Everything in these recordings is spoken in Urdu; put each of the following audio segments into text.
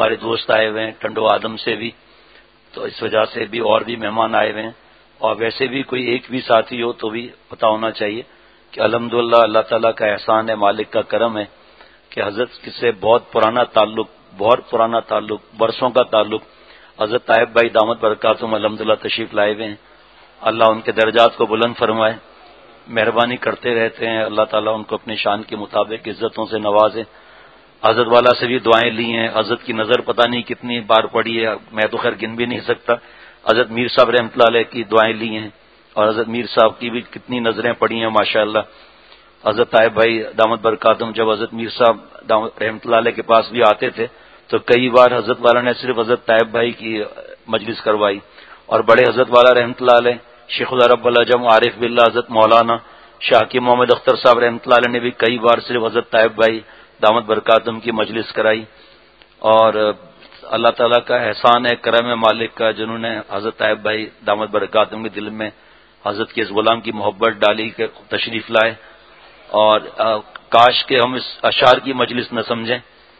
ہمارے دوست آئے ہوئے ہیں ٹنڈو آدم سے بھی، تو اس وجہ سے بھی اور بھی مہمان آئے ہوئے ہیں، اور ویسے بھی کوئی ایک بھی ساتھی ہو تو بھی پتہ ہونا چاہیے کہ الحمدللہ اللہ تعالیٰ کا احسان ہے، مالک کا کرم ہے کہ حضرت سے بہت پرانا تعلق برسوں کا تعلق حضرت طیب بھائی دامت برکاتہم الحمدللہ تشریف لائے ہوئے ہیں۔ اللہ ان کے درجات کو بلند فرمائے، مہربانی کرتے رہتے ہیں، اللہ تعالیٰ ان کو اپنی شان کے مطابق عزتوں سے نوازے۔ حضرت والا سے بھی دعائیں لی ہیں، حضرت کی نظر پتہ نہیں کتنی بار پڑی ہے، میں تو خیر گن بھی نہیں سکتا۔ حضرت میر صاحب رحمۃ اللہ علیہ کی دعائیں لی ہیں، اور حضرت میر صاحب کی بھی کتنی نظریں پڑی ہیں ماشاءاللہ۔ حضرت طیب بھائی دامت برکاتہم جب حضرت میر صاحب رحمۃ اللہ علیہ کے پاس بھی آتے تھے تو کئی بار حضرت والا نے صرف حضرت طیب بھائی کی مجلس کروائی، اور بڑے حضرت والا رحمۃ اللہ علیہ شیخ العرب العجم عارف باللہ حضرت مولانا شاہ حکیم محمد اختر صاحب رحمۃ اللہ علیہ نے بھی کئی بار صرف حضرت طیب بھائی دامت برکاتہم کی مجلس کرائی، اور اللہ تعالیٰ کا احسان ہے، کرم ہے مالک کا، جنہوں نے حضرت طیب بھائی دامت برکاتہم کے دل میں حضرت کے اس غلام کی محبت ڈالی کہ تشریف لائے۔ اور کاش کہ ہم اس اشعار کی مجلس نہ سمجھیں،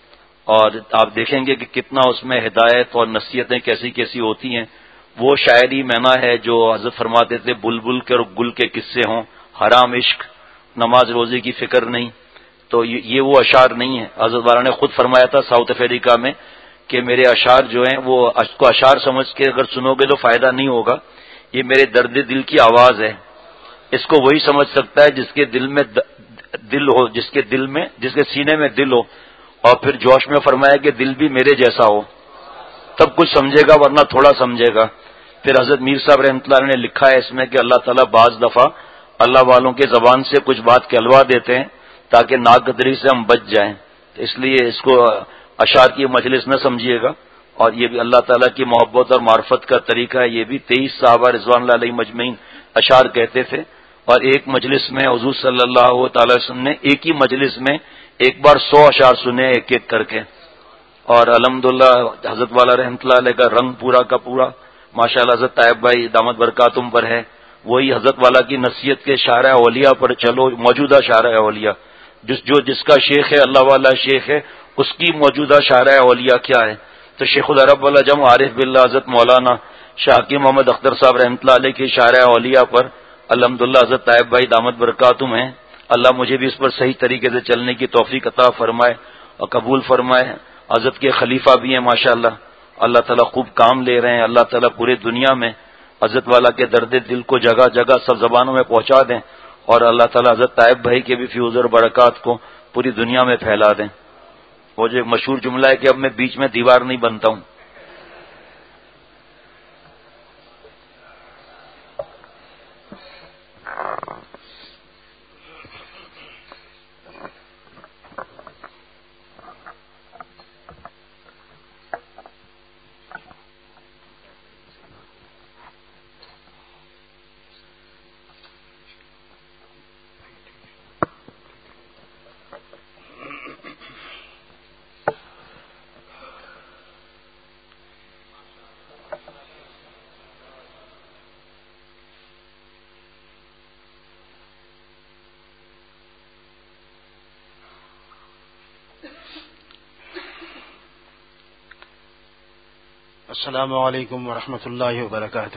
اور آپ دیکھیں گے کہ کتنا اس میں ہدایت اور نصیحتیں کیسی کیسی ہوتی ہیں۔ وہ شاعری مینا ہے جو حضرت فرماتے تھے بلبل کے اور گل کے قصے ہوں، حرام عشق نماز روزے کی فکر نہیں، تو یہ وہ اشعار نہیں ہے۔ حضرت والا نے خود فرمایا تھا ساؤتھ افریقہ میں کہ میرے اشعار جو ہیں وہ کو اشعار سمجھ کے اگر سنو گے تو فائدہ نہیں ہوگا، یہ میرے درد دل کی آواز ہے، اس کو وہی سمجھ سکتا ہے جس کے دل میں دل ہو، جس کے سینے میں دل ہو، اور پھر جوش میں فرمایا کہ دل بھی میرے جیسا ہو، تب کچھ سمجھے گا ورنہ تھوڑا سمجھے گا۔ پھر حضرت میر صاحب رحمۃ اللہ نے لکھا ہے اس میں کہ اللہ تعالیٰ بعض دفعہ اللہ والوں کے زبان سے کچھ بات کہلوا دیتے ہیں تاکہ ناقدری سے ہم بچ جائیں، تو اس لیے اس کو اشعار کی مجلس نہ سمجھیے گا، اور یہ بھی اللہ تعالیٰ کی محبت اور معرفت کا طریقہ ہے۔ یہ بھی 23 صحابہ رضوان اللہ علیہ مجمعین اشعار کہتے تھے، اور ایک مجلس میں حضور صلی اللہ تعالی وسلم نے ایک ہی مجلس میں ایک بار 100 اشعار سنے ایک ایک کر کے، اور الحمدللہ حضرت والا رحمۃ اللہ علیہ کا رنگ پورا کا پورا ماشاءاللہ حضرت طیب بھائی دامت برکاتہم پر ہے۔ وہی حضرت والا کی نصیحت کے شارع اولیاء پر چلو، موجودہ شارع اولیاء جس کا شیخ ہے اللہ والا شیخ ہے، اس کی موجودہ شارع اولیاء کیا ہے، تو شیخ العرب العجم عارف باللہ حضرت مولانا شاہ حکیم محمد اختر صاحب رحمۃ اللہ علیہ کی شارع اولیاء پر الحمدللہ حضرت طیب بھائی دامت برکاتہم ہیں۔ اللہ مجھے بھی اس پر صحیح طریقے سے چلنے کی توفیق عطا فرمائے اور قبول فرمائے۔ حضرت کے خلیفہ بھی ہیں ماشاءاللہ، اللہ تعالیٰ خوب کام لے رہے ہیں، اللہ تعالیٰ پورے دنیا میں حضرت والا کے درد دل کو جگہ جگہ سب زبانوں میں پہنچا دیں، اور اللہ تعالیٰ حضرت طیب بھائی کے بھی فیوز اور برکات کو پوری دنیا میں پھیلا دیں۔ وہ جو ایک مشہور جملہ ہے کہ اب میں بیچ میں دیوار نہیں بنتا ہوں۔ السلام علیکم ورحمۃ اللہ وبرکاتہ۔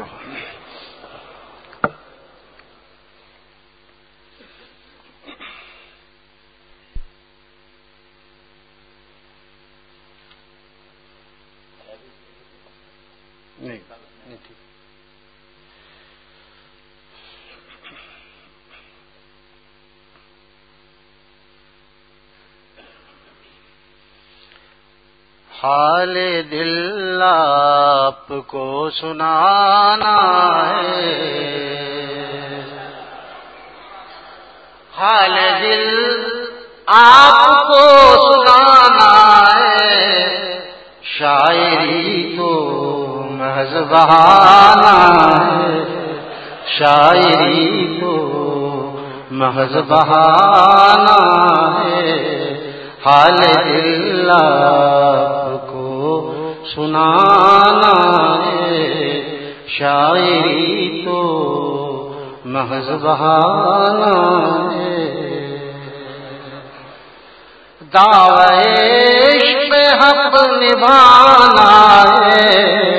حال دل آپ کو سنانا ہے، حال دل آپ کو سنانا ہے، شاعری تو محض بہانا ہے، شاعری تو محض بہانا ہے، حال دل آپ کو سنانا ہے، شاعری تو محض بہانا ہے، دعوی عشق حق نبھانا ہے،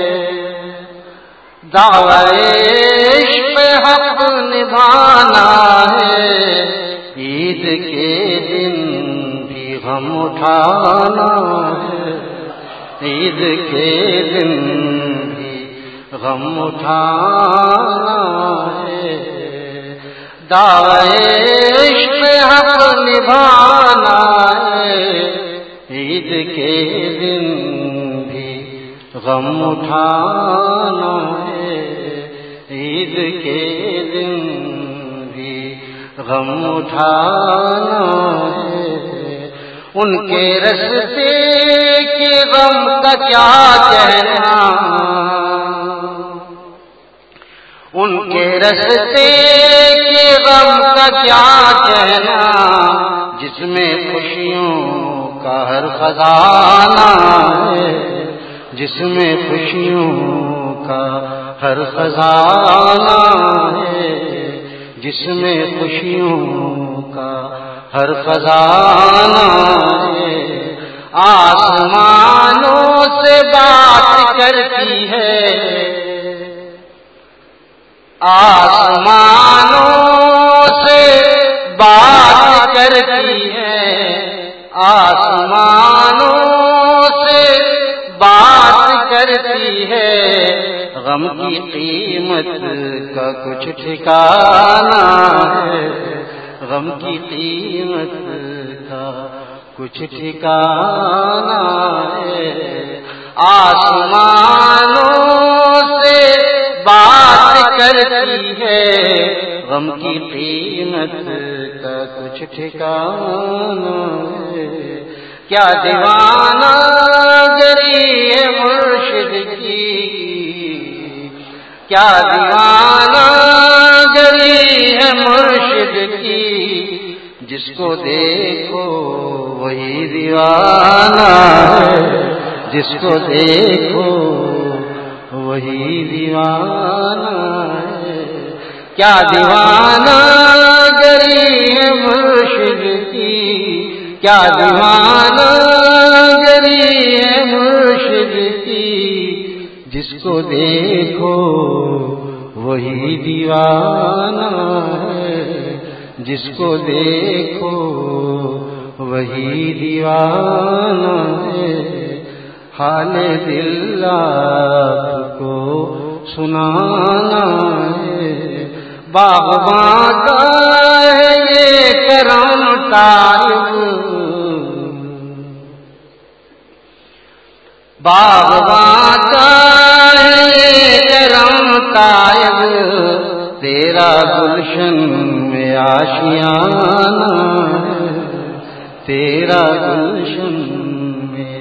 دعوی عشق حق نبھانا ہے، عید کے دن بھی غم اٹھانا ہے، عید کے دن بھی غم اٹھانا ہے، دعوی عشق حق نبھانا ہے، عید کے دن بھی غم اٹھانا ہے، عید کے دن بھی غم اٹھانا ہے، ان کے رستے کے غم کا کیا کہنا، ان کے رستے کے غم کا کیا کہنا، جس میں خوشیوں کا ہر خزانہ ہے، جس میں خوشیوں کا ہر خزانہ ہے، جس میں خوشیوں کا ہر خزانہ ہے، آسمانوں سے بات کرتی ہے، آسمانوں سے بات کرتی ہے، آسمانوں سے بات کرتی ہے، غم کی قیمت کا کچھ ٹھکانہ ہے، غم کی قیمت کا کچھ ٹھکانہ ہے، آسمانوں سے بات کرتی ہے، غم کی قیمت کا کچھ ٹھکانہ ہے، کیا دیوانہ گری ہے مرشد کی، کیا دیوانہ گری ہے مرشد کی، جس کو دیکھو وہی دیوانہ ہے، جس کو دیکھو وہی دیوانہ ہے، کیا دیوانہ گری ہے مرشد کی، کیا دیوانہ گری ہے مرشد کی، جس کو دیکھو وہی دیوانہ ہے، جس کو دیکھو وہی دیوانہ ہے، حال دل آپ کو سنانا ہے، باغباں کا ہے یہ کرم طائب، باغباں کا ہے یہ کرم طائب، تیرا گلشن میں آشیانہ ہے، تیرا گلشن میں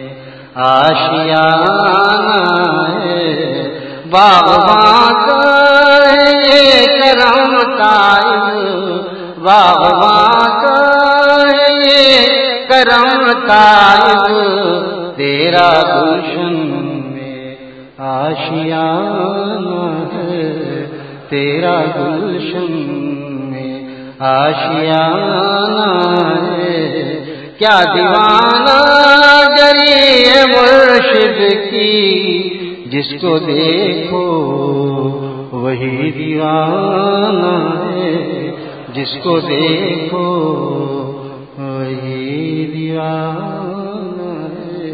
آشیانہ ہے، باغباں کا ہے یہ کرم طائب، باغباں کا ہے یہ کرم طائب، تیرا گلشن میں آشیانہ ہے، تیرا گلشن میں آشیانہ ہے، کیا دیوانہ گری ہے مرشد کی، جس کو دیکھو وہی دیوانہ ہے، جس کو دیکھو وہی دیوانہ ہے۔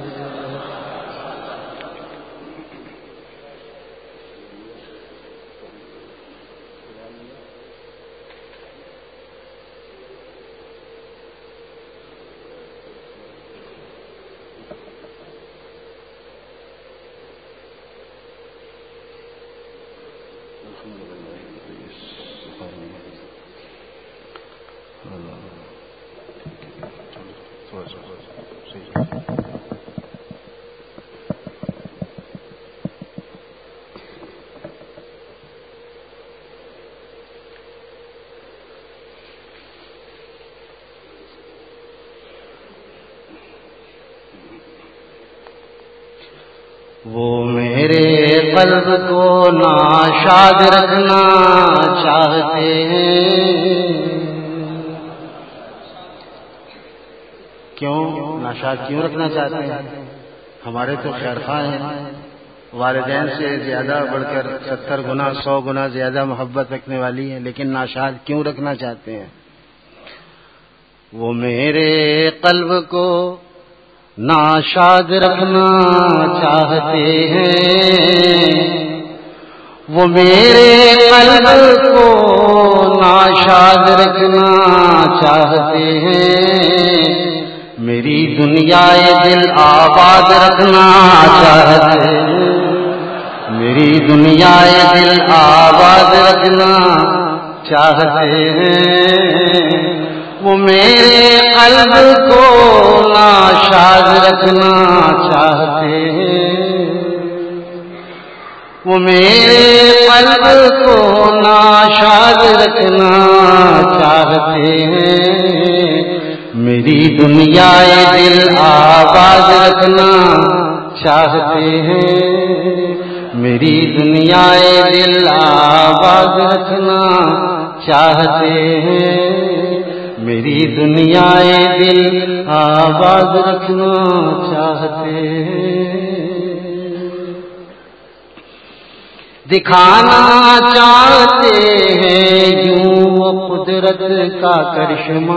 وہ میرے قلب کو ناشاد رکھنا چاہتے ہیں، کیوں ناشاد کیوں رکھنا چاہتے ہیں؟ ہمارے تو خیر خواہ ہیں، والدین سے زیادہ بڑھ کر 70 گنا 100 گنا زیادہ محبت رکھنے والی ہیں، لیکن ناشاد کیوں رکھنا چاہتے ہیں؟ وہ میرے قلب کو ناشاد رکھنا چاہتے ہیں، وہ میرے قلب کو ناشاد رکھنا چاہتے ہیں، میری دنیا دل آباد رکھنا چاہتے ہیں، میری دنیا دل آباد رکھنا چاہتے ہیں، وہ میرے قلب کو ناشاد رکھنا چاہتے ہیں، وہ میرے قلب کو ناشاد رکھنا چاہتے ہیں، میری دنیا دل آباد رکھنا چاہتے ہیں، میری دنیا دل آباد رکھنا چاہتے ہیں، میری دنیا دل آباد رکھنا چاہتے ہیں، دکھانا چاہتے ہیں یوں وہ قدرت کا کرشمہ،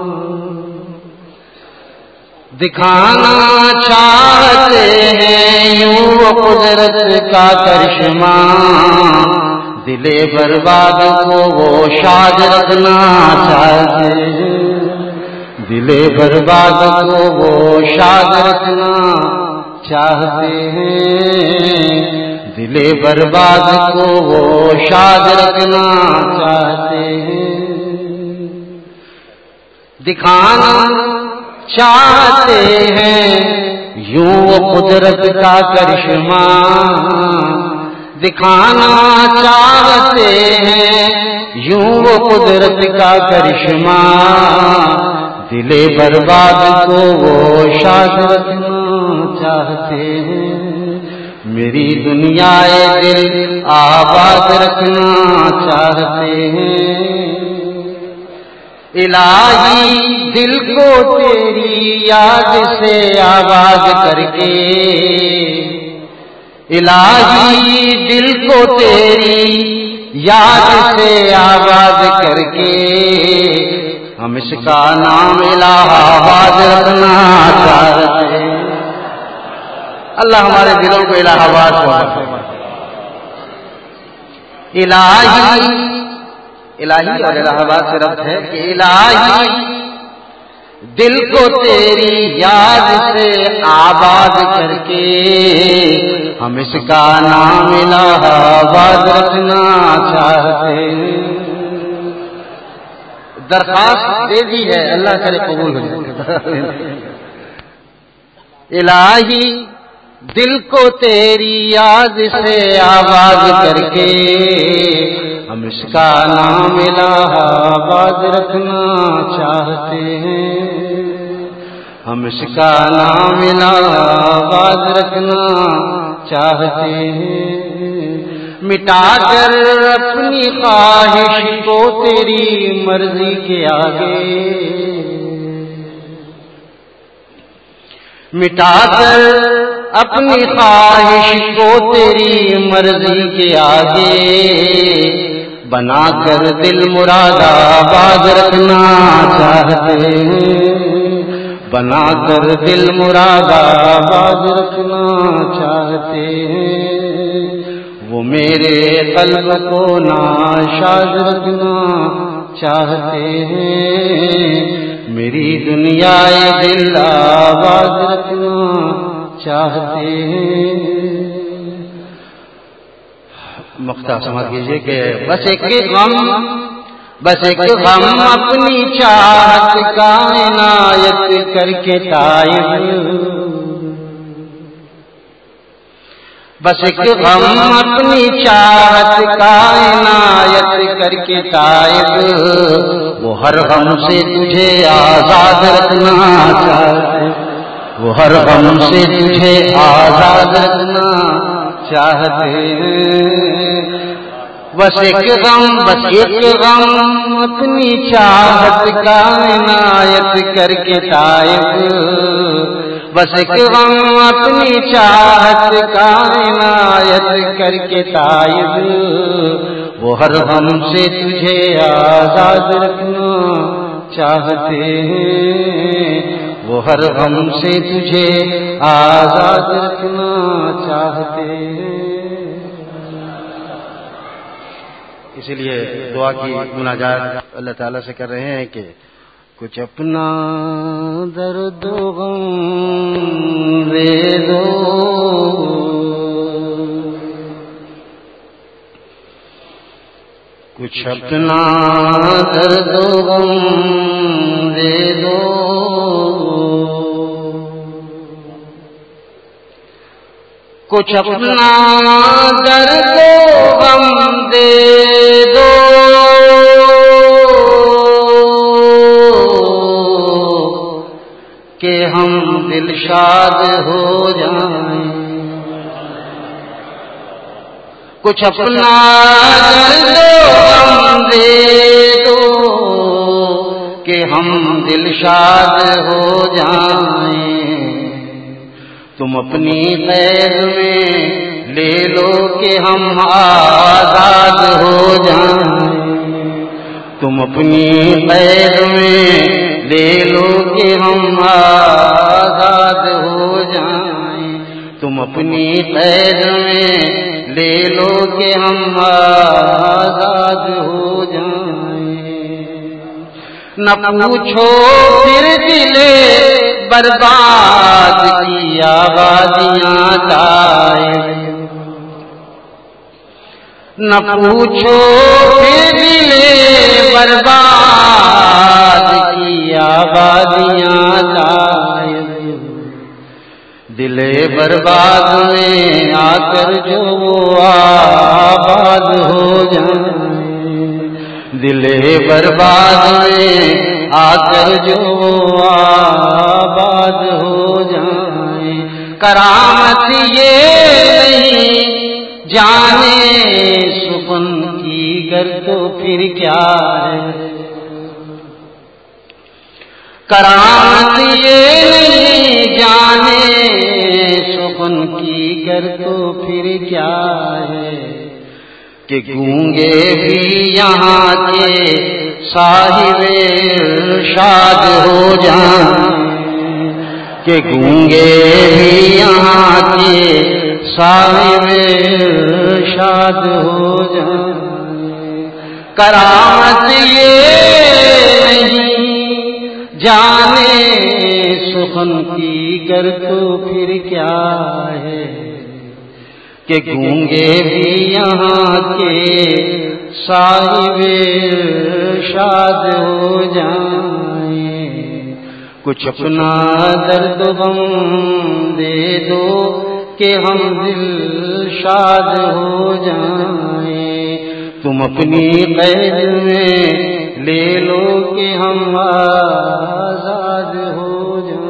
دکھانا چاہتے ہیں یوں وہ قدرت کا کرشمہ، دل برباد کو وہ شاد رکھنا چاہتے ہیں، دل برباد کو وہ شاد رکھنا چاہتے ہیں، دل برباد کو وہ شاد رکھنا چاہتے ہیں، دکھانا چاہتے ہیں یوں وہ قدرت کا کرشمہ، دکھانا چاہتے ہیں یوں وہ قدرت کا کرشمہ، دل برباد کو وہ شاد رکھنا چاہتے ہیں، میری دنیا دل آباد رکھنا چاہتے ہیں، الہی دل کو تیری یاد سے آباد کر کے، الہی دل کو تیری یاد سے آباد کر کے، ہم اس کا نام الہ آباد رکھنا چاہتے ہیں، اللہ ہمارے دلوں کو الہ آباد فرمائے، الہی اور الہ آباد سے ربط ہے کہ الہی دل کو تیری یاد سے آباد کر کے، ہم اس کا نام الہ آباد رکھنا چاہتے ہیں، درخواست دے دی ہے، اللہ کرے قبول ہو جائے، الہی دل کو تیری یاد سے آباد کر کے، ہم اس کا نام الہ آباد رکھنا چاہتے ہیں، ہم اس کا نام الہ آباد رکھنا چاہتے ہیں، مٹا کر اپنی خواہش کو تیری مرضی کے آگے، مٹا کر اپنی خواہش کو تیری مرضی کے آگے، بنا کر دل مراد آباد رکھنا چاہتے ہیں، بنا کر دل مراد آباد رکھنا چاہتے ہیں، وہ میرے قلب کو ناشاد رکھنا چاہتے ہیں، میری دنیا دل آباد رکھنا چاہتے ہیں، مقطع سمجھ کیجیے کہ بس ایک غم اپنی چاہت کا عنایت کر کے طائب، بس ایک غم اپنی چاہت کا عنایت کر کے طائب، وہ ہر غم سے تجھے آزاد رکھنا چاہتے، وہ ہر غم سے تجھے آزاد رکھنا چاہتے ہیں، بس ایک غم اپنی چاہت کا عنایت کر کے طائب، بس ایک غم اپنی چاہت کا عنایت کر کے طائب، وہ ہر غم سے تجھے آزاد رکھنا چاہتے ہیں، وہ ہر غم سے تجھے آزاد رکھنا چاہتے ہیں۔ اسی لیے دعا کی مناجات اللہ تعالیٰ سے کر رہے ہیں کہ کچھ اپنا درد و غم دے دو، کچھ اپنا درد و غم دے دو، کچھ اپنا درد و غم دے دو، کہ ہم دل شاد ہو جائیں، کچھ اپنا درد و غم دے دو، کہ ہم دل شاد ہو جائیں، تم اپنی قید میں لے لو کہ ہم آزاد ہو جائیں، تم اپنی قید میں لے لو کہ ہم آزاد ہو جائیں، تم اپنی قید میں لے لو کہ ہم آزاد ہو جائیں، نہ پوچھو پھر دل برباد کی آبادیاں طائب، نہ پوچھو پھر دل برباد کی آبادیاں طائب، دل برباد میں آ کر جو آباد ہو جائیں، دل برباد میں آ کر جو آباد ہو جائیں، کرامت یہ نہیں جانے سخن کی گر تو پھر کیا ہے، کرامت یہ نہیں جانے سخن کی گر تو پھر کیا ہے، کہ گونگے بھی یہاں کے صاحب ارشاد ہو جائیں، کہ گونگے بھی یہاں کے صاحب ارشاد ہو جائیں، کرامت یہ نہیں جانے سخن کی گر تو پھر کیا ہے، کہ گونگے بھی یہاں کے صاحب ارشاد ہو جائیں، کچھ اپنا درد و غم دے دو کہ ہم دل شاد ہو جائیں، تم اپنی قید میں لے لو کہ ہم آزاد ہو جائیں۔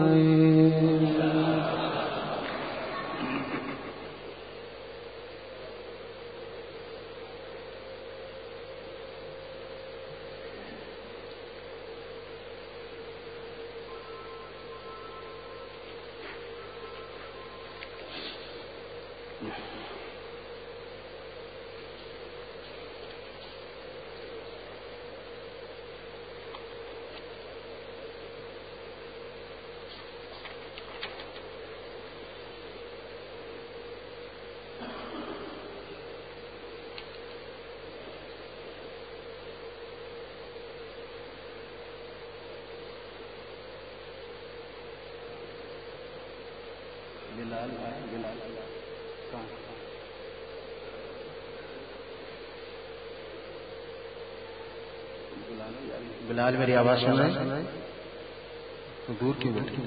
بلال میری آواز سن رہے ہیں؟ دور کیوں بیٹھے؟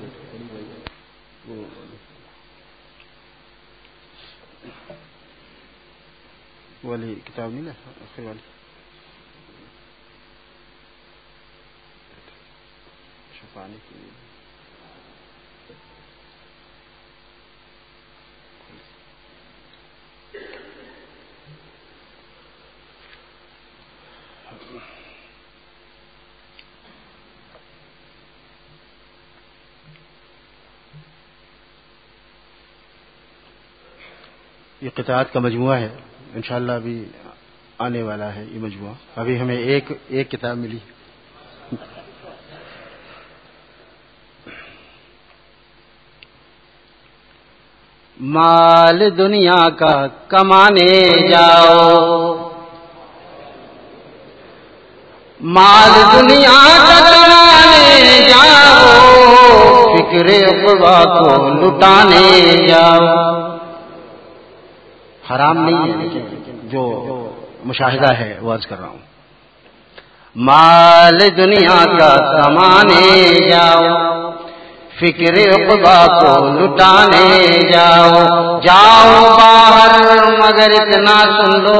والی کتاب نہیں نا آخر والی چھپانے کے لیے یہ قطعات کا مجموعہ ہے، انشاءاللہ ابھی آنے والا ہے یہ مجموعہ. ابھی ہمیں ایک کتاب ملی. مال دنیا کا کمانے جاؤ، مال دنیا کا کمانے جاؤ، فکر عقبا کو لٹانے جاؤ. حرام نہیں ہے، جو مشاہدہ ہے وہ عرض کر رہا ہوں. مال دنیا کا کمانے جاؤ، فکر عقبا کو لٹانے جاؤ. جاؤ باہر مگر اتنا سن لو،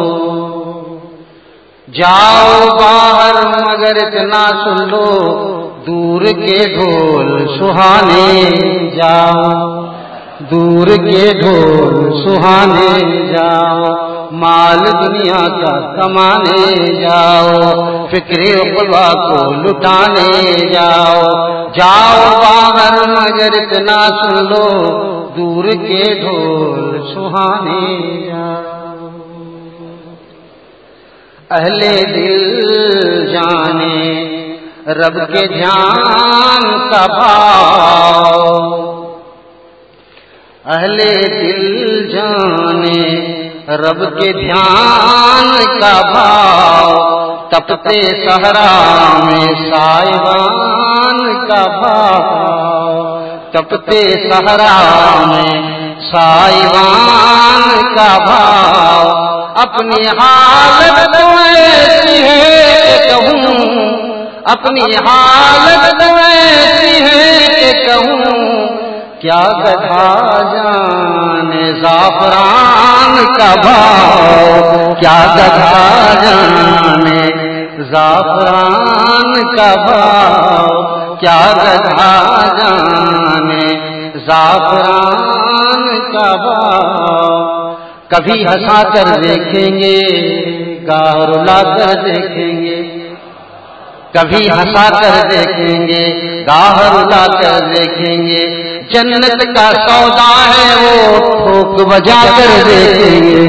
جاؤ باہر مگر اتنا سن لو، دور کے ڈھول سہانے جاؤ، دور کے ڈھول سہانے جاؤ. مال دنیا کا کمانے جاؤ، فکر عقبا کو لٹانے جاؤ. جاؤ باہر مگر اتنا سن لو، دور کے ڈھول سہانے جاؤ. اہل دل جانے رب کے دھیان کا بھاؤ، اہل دل جانے رب کے دھیان کا بھاؤ. تپتے صحرا میں سائبان کا بھاؤ، تپتے صحرا میں سائبان کا بھاؤ. اپنی حالت تو ایسی ہے کہ کہوں، اپنی حالت تو ایسی ہے کہ کہوں، کیا گدھا جانے زعفران کا بھاؤ، کیا گدھا جانے زعفران کا بھاؤ، کیا گدھا جانے زعفران کا بھاؤ. کبھی ہنسا کر دیکھیں گے، گاہ رلا کر دیکھیں گے، کبھی ہنسا کر دیکھیں گے، گاہ رلا کر دیکھیں گے. جنت کا سودا ہے وہ ٹھوک بجا کر دیکھیں گے.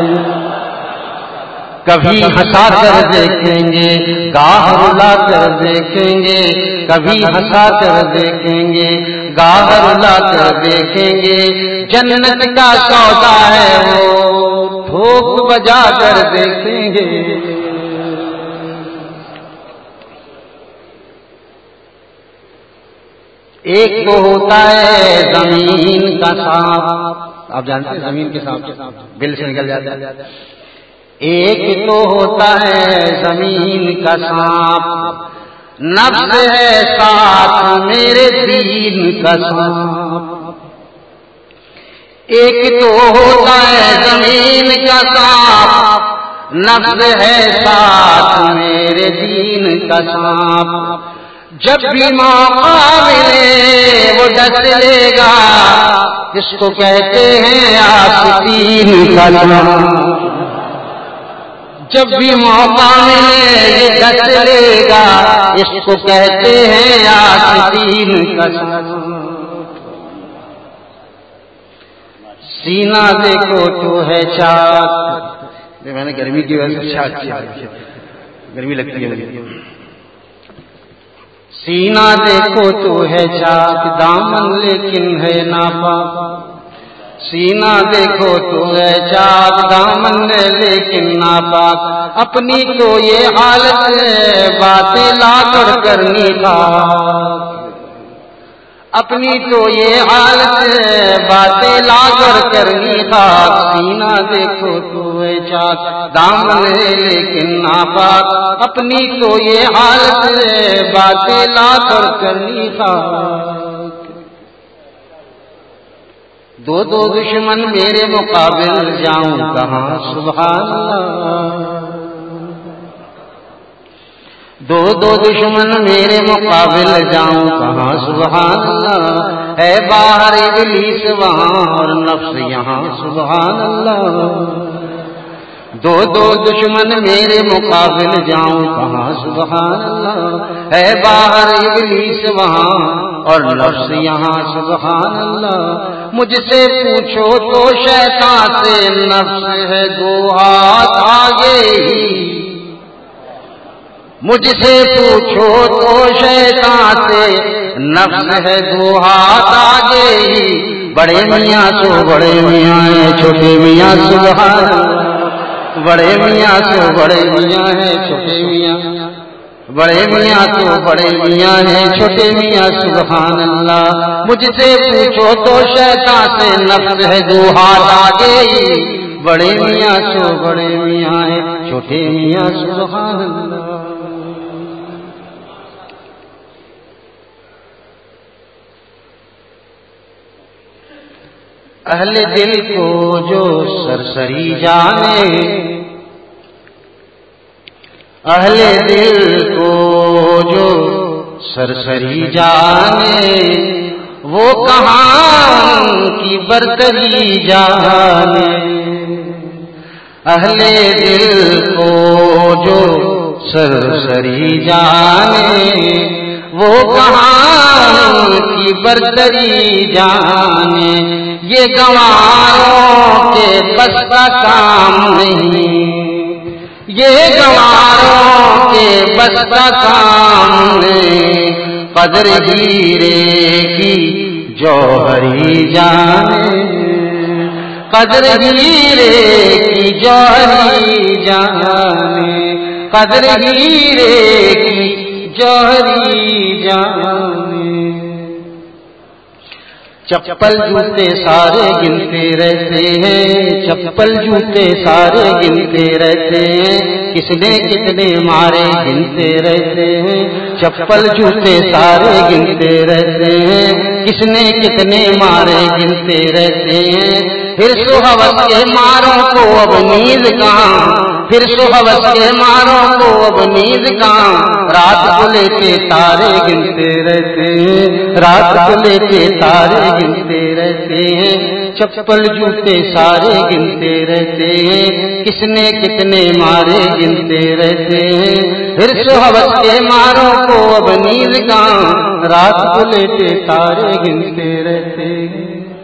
کبھی ہنسا کر دیکھیں گے، گاہ رلا کر دیکھیں گے، کبھی ہنسا کر دیکھیں گے، گاہ رلا کر دیکھیں گے. جنت کا سودا ہے وہ ٹھوک بجا کر دیکھیں گے. ایک تو ہوتا ہے زمین کا سانپ، آپ جانتے ہیں زمین کے سانپ بل سے نکل جاتا ہے. ایک تو ہوتا ہے زمین کا سانپ، نفس ہے ساتھ میرے دین کا سانپ. ایک تو ہوتا ہے زمین کا سانپ، نفس ہے ساتھ میرے دین کا سانپ. جب بھی موقع ملے وہ ڈس لے گا، اس کو کہتے ہیں آستین کا سانپ. جب بھی موقع ملے یہ ڈس لے گا، اس کو کہتے ہیں آستین کا سانپ. سینہ دیکھو تو ہے چاک، میں نے گرمی کی وجہ سے چاک کیا، گرمی لگتی ہے مجھے. سینہ دیکھو تو ہے چاک، دامن لیکن ہے ناپاک. سینہ دیکھو تو ہے چاک، دامن ہے لیکن ناپاک. اپنی تو یہ حالت ہے باتیں لا کر کرنی پاک. اپنی تو یہ حالت ہے باتیں لا کر کرنی پاک. سینہ دیکھو تو ہے چاک، دامن ہے لیکن ناپاک. اپنی تو یہ حالت ہے باتیں لا کر کرنی پاک. دو دو دشمن میرے مقابل جاؤں کہاں سبحان اللہ. دو دو دشمن میرے مقابل جاؤں کہاں سبحان اللہ. ہے باہر ابلیس وہاں اور نفس یہاں سبحان اللہ. دو دو دشمن میرے مقابل جاؤں کہاں سبحان اللہ. ہے باہر ابلیس وہاں اور نفس یہاں سبحان اللہ. مجھ سے پوچھو تو شیطان سے نفس ہے 2 ہاتھ آگے ہی. مجھ سے پوچھو تو شیطان سے نفس ہے 2 ہاتھ آگے ہی. بڑے میاں سو بڑے میاں ہیں چھوٹے میاں سبحان اللہ. بڑے میاں تو بڑے میاں ہیں چھوٹے میاں. بڑے میاں تو بڑے میاں ہیں چھوٹے میاں سبحان اللہ. مجھ سے پوچھو تو شیطان سے نفس ہے 2 ہاتھ آگے ہی. بڑے میاں تو بڑے میاں ہیں چھوٹے میاں سبحان اللہ. اہل دل کو جو سرسری جانے، اہل دل کو جو سرسری جانے، وہ کہاں کی برتری جانے. اہل دل کو جو سرسری جانے، وہ کہاں کی برتری جانے. یہ گنواروں کے بس کا کام نہیں، یہ گنواروں کے بس کا کام نہیں. قدر ہیرے کی جوہری جانے، قدر ہیرے کی جوہری جانے، قدر ہیرے کی جوہری جانے. چپل جوتے سارے گنتے رہتے ہیں، چپل جوتے سارے گنتے رہتے ہیں. کس نے کتنے مارے گنتے رہتے ہیں. چپل جوتے سارے گنتے رہتے ہیں، کس نے کتنے مارے گنتے رہتے ہیں. پھر سو ہوس کے ماروں کو اب نیند کہاں، پھر سو ہوس کے ماروں کو اب نیند کہاں. رات کو لے کے تارے گنتے رہتے ہیں، رات کو لے کے تارے گنتے رہتے ہیں. چپل جوتے سارے گنتے رہتے ہیں، کس نے کتنے مارے گنتے رہتے ہیں. پھر سو ہوس کے ماروں کو اب نیند کہاں. رات کو لے کے تارے گنتے رہتے ہیں.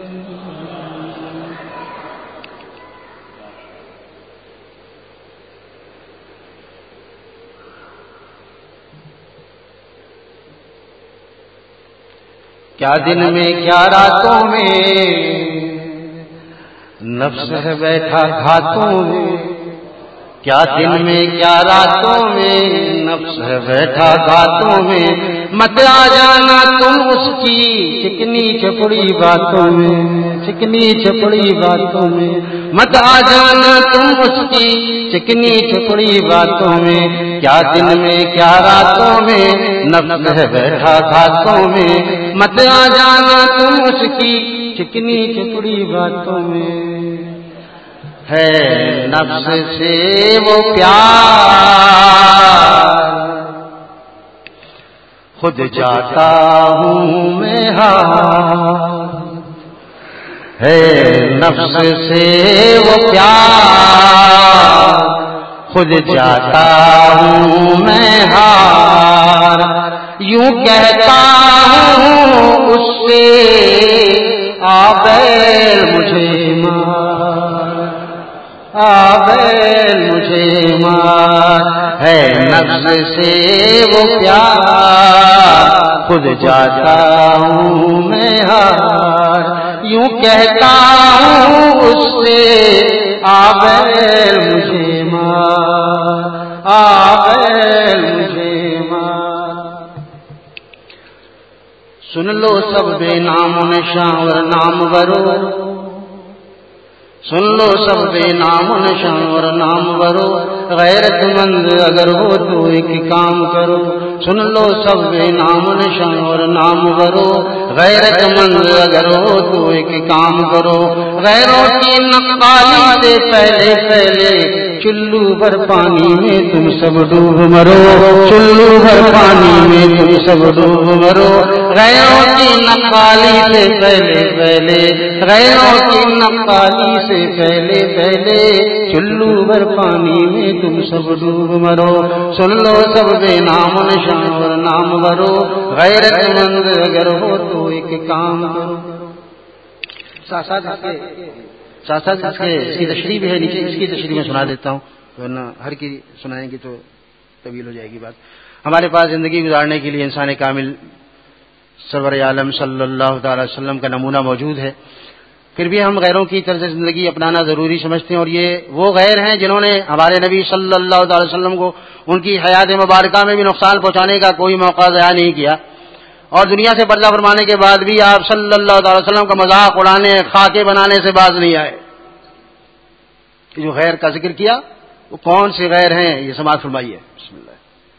کیا دن میں کیا راتوں میں نفس ہے بیٹھا گھاتوں میں. کیا دن میں کیا راتوں میں نفس ہے بیٹھا گھاتوں میں. مت آ جانا تم اس کی چکنی چپڑی باتوں میں، چکنی چپڑی باتوں میں. مت آ جانا تم اس کی چکنی چپڑی باتوں میں. کیا دن میں کیا راتوں میں نفس ہے بیٹھا گھاتوں میں. مت آ جانا تم اس کی چکنی چپڑی باتوں میں. ہے نفس سے وہ پیار، خود جاتا ہوں میں ہار. ہے نفس سے وہ پیار، خود جاتا ہوں میں ہار. یوں کہتا ہوں اس سے آ بیل مجھے مار، آ بیل مجھے مار. ہے نفس سے وہ پیار، خود جاتا ہوں میں ہار. یوں کہتا ہوں اس سے آ بیل مجھے مار، آ بیل مجھے مار. سن لو سب بے نام و نشاں اور نام ورو، سن لو سب بے نام و نشاں اور نام ورو. غیرت مند اگر ہو تو ایک کام کرو. سن لو سب بے نام و نشاں اور نام ورو. غیرت مند اگر ہو تو ایک کام کرو. غیروں کی نقالی سے پہلے پہلے چلو بھر پانی میں تم سب ڈوب مرو. چلو بھر پانی میں تم سب ڈوب مرو. غیروں کی نقالی سے پہلے پہلے، غیروں کی نقالی سے سے پہلے پہلے چلو بھر پانی میں تم سب ڈوب مرو. سن لو سب بے نام و نشان اور نام برو. غیرت مند اگر ہو تو ایک کام کرو. ساتھ ساتھ اس کی تشریح بھی ہے نیچے. اس کی تشریح میں سنا دیتا ہوں ورنہ ہر کی سنائیں گے تو طویل ہو جائے گی بات. ہمارے پاس زندگی گزارنے کے لیے انسان کامل سرور عالم صلی اللہ تعالی وسلم کا نمونہ موجود ہے. پھر بھی ہم غیروں کی طرز زندگی اپنانا ضروری سمجھتے ہیں، اور یہ وہ غیر ہیں جنہوں نے ہمارے نبی صلی اللہ تعالی وسلم کو ان کی حیات مبارکہ میں بھی نقصان پہنچانے کا کوئی موقع ضائع نہیں کیا، اور دنیا سے پردہ فرمانے کے بعد بھی آپ صلی اللہ تعالی وسلم کا مذاق اڑانے، خاکے بنانے سے باز نہیں آئے. جو غیر کا ذکر کیا وہ کون سے غیر ہیں یہ سماعت فرمائیے. بسم اللہ.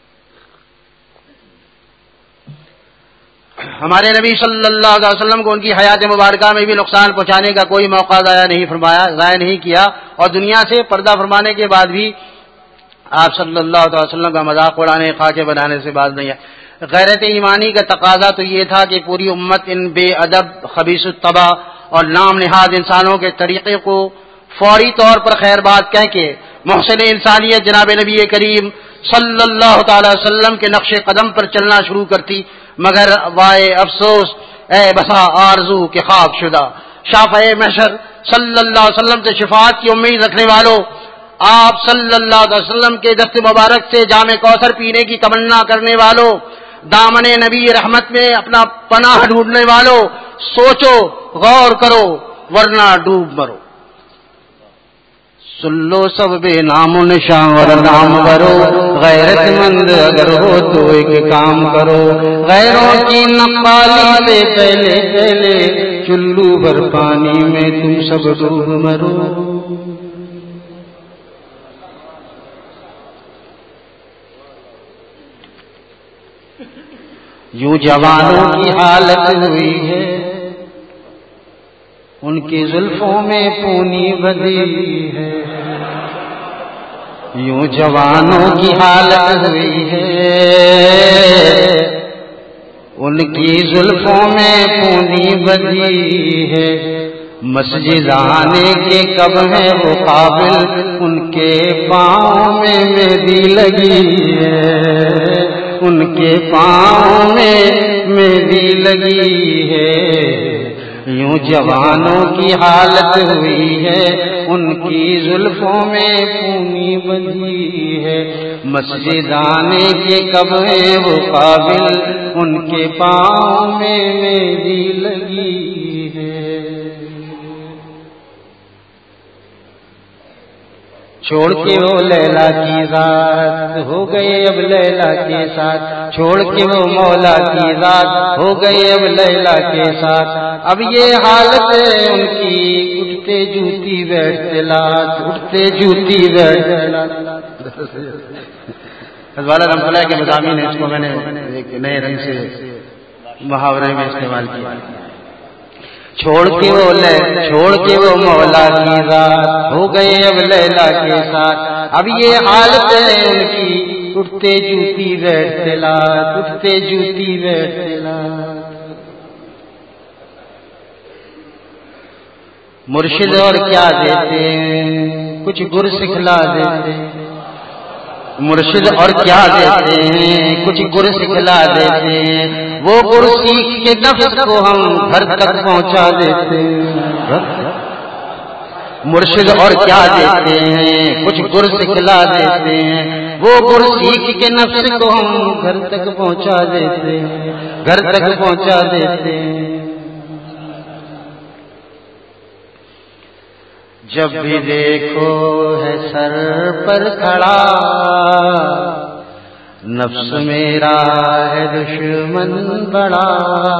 ہمارے نبی صلی اللہ علیہ وسلم کو ان کی حیات مبارکہ میں بھی نقصان پہنچانے کا کوئی موقع ضائع نہیں کیا، اور دنیا سے پردہ فرمانے کے بعد بھی آپ صلی اللہ علیہ وسلم کا مذاق اڑانے، خاکے بنانے سے باز نہیں آئے. غیرت ایمانی کا تقاضا تو یہ تھا کہ پوری امت ان بے ادب، خبیث الطبع اور نام نہاد انسانوں کے طریقے کو فوری طور پر خیر بات کہہ کے محسن انسانیت جناب نبی کریم صلی اللہ تعالی وسلم کے نقش قدم پر چلنا شروع کرتی. مگر وائے افسوس، اے بسا آرزو کے خاک شدہ شافع محشر صلی اللہ علیہ وسلم سے شفاعت کی امید رکھنے والوں، آپ صلی اللہ علیہ وسلم کے دست مبارک سے جام کوثر پینے کی تمنا کرنے والوں، دامن نبی رحمت میں اپنا پناہ ڈھونڈنے والوں، سوچو، غور کرو ورنہ ڈوب مرو. سن لو سب بے نام و نشان اور نام برو. غیرت مند اگر ہو تو ایک کام کرو. غیروں کی نقالی سے پہلے پہلے چلو بھر پانی میں تم سب ڈوب مرو. یوں جوانوں کی حالت ہوئی ہے، ان کی زلفوں میں پونی بدی ہے. یوں جوانوں کی حالت ہوئی ہے، ان کی زلفوں میں پونی بدی ہے. مسجد آنے کے کب ہیں وہ قابل، ان کے پاؤں میں مہندی لگی ہے. ان کے پاؤں میں مہندی لگی ہے. یوں جوانوں کی حالت ہوئی ہے، ان کی زلفوں میں پونی بندھی ہے. مسجد آنے کے کب ہیں وہ قابل، ان کے پاؤں میں مہندی لگی ہے. چھوڑ کے وہ لیلا کی ذات ہو گئے اب لیلا کے ساتھ. چھوڑ کے وہ مولا کی ذات ہو گئے اب لیلا کے ساتھ. اب یہ حالت ہے ان کی، اٹھتے جوتی بیٹھتے لات، اٹھتے جوتی بیٹھتے لات. حضرت رحمۃ اللہ کے مضامین اس کو میں نے ایک نئے رنگ سے محاورے میں استعمال کیا. چھوڑ کے وہ مولا کی ذات ہو گئے اب لیلا کے ساتھ. اب یہ حالت ہے ان کی، اٹھتے جوتی بیٹھتے لات، اٹھتے جوتی بیٹھتے لات. مرشد اور کیا دیتے ہیں، کچھ گر سکھلا دیتے ہیں. مرشد اور کیا دیتے ہیں، کچھ گر سکھلا دیتے ہیں. وہ گر سیکھ کے نفس کو ہم گھر تک پہنچا دیتے ہیں. مرشد اور کیا دیتے ہیں، کچھ گر سکھلا دیتے ہیں. وہ گر سیکھ کے نفس کو ہم گھر تک پہنچا دیتے ہیں، گھر تک پہنچا دیتے ہیں. جب بھی دیکھو ہے سر پر کھڑا، نفس میرا ہے دشمن بڑا.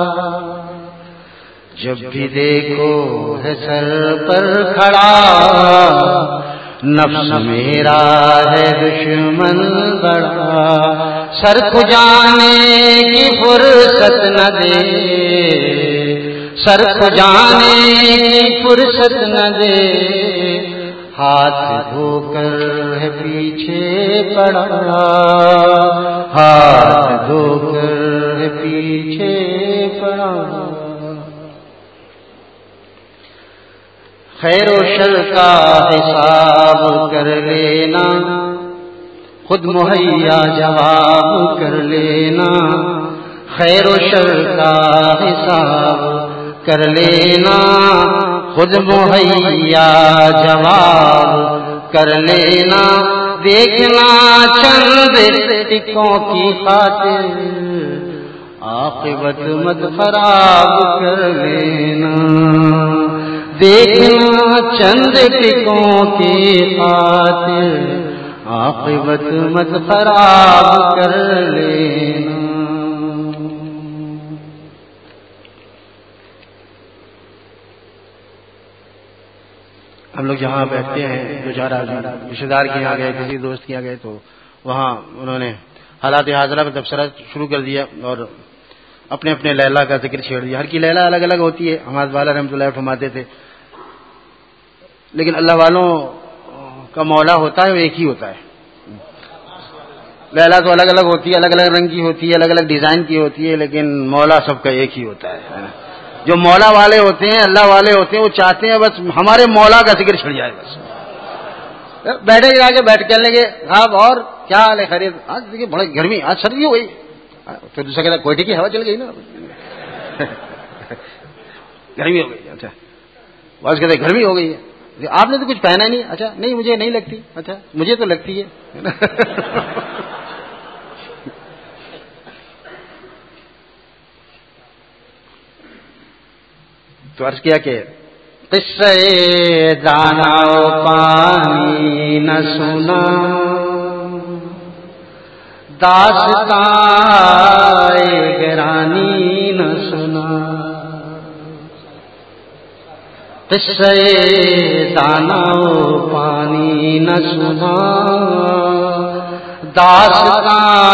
جب بھی دیکھو ہے سر پر کھڑا، نفس میرا ہے دشمن بڑا. سر کھجانے کی فرصت نہ دے، سر کھجانے کی فرصت نہ دے. ہاتھ دھو کر ہے پیچھے پڑا، ہاتھ دھو کر ہے پیچھے پڑا. خیر و شر کا حساب کر لینا، خود مہیا جواب کر لینا، خیر و شر کا حساب کر لینا، خود مہیا جواب کر لینا، دیکھنا چند ٹکوں کی خاطر عاقبت مت خراب کر لینا، دیکھنا چند ٹکوں کی خاطر عاقبت مت خراب کر لینا۔ ہم لوگ جہاں بیٹھتے ہیں، دو چار آدمی رشتے دار کے یہاں گئے، کسی دوست کے یہاں گئے، تو وہاں انہوں نے حالات حاضرہ میں تبصرہ شروع کر دیا اور اپنے اپنے لیلا کا ذکر چھیڑ دیا۔ ہر کی لیلا الگ الگ ہوتی ہے، ہمارے والا رحمۃ اللہ فرماتے تھے، لیکن اللہ والوں کا مولا ہوتا ہے وہ ایک ہی ہوتا ہے۔ لیلا تو الگ الگ ہوتی ہے، الگ الگ رنگ کی ہوتی ہے، الگ الگ ڈیزائن کی ہوتی ہے، لیکن مولا سب کا ایک ہی ہوتا ہے۔ جو مولا والے ہوتے ہیں، اللہ والے ہوتے ہیں، وہ چاہتے ہیں بس ہمارے مولا کا ذکر چھڑ جائے، بس بیٹھے جا کے بیٹھ کر لیں گے، صاحب اور کیا حال ہے، خیریت؟ آج دیکھیے بڑی گرمی، آج سردی ہو گئی، پھر دوسرا کہتا کوئٹے کی ہوا چل گئی نا، گرمی ہو گئی، اچھا بس کہتے گرمی ہو گئی ہے، آپ نے تو کچھ پہنا نہیں، اچھا نہیں مجھے نہیں لگتی، اچھا مجھے تو لگتی ہے۔ تو عرض کیا کہ قصہ دانا و پانی نہ سنا، داستان گرانی نہ سنا، قصہ دانا و پانی نہ سنا، داستان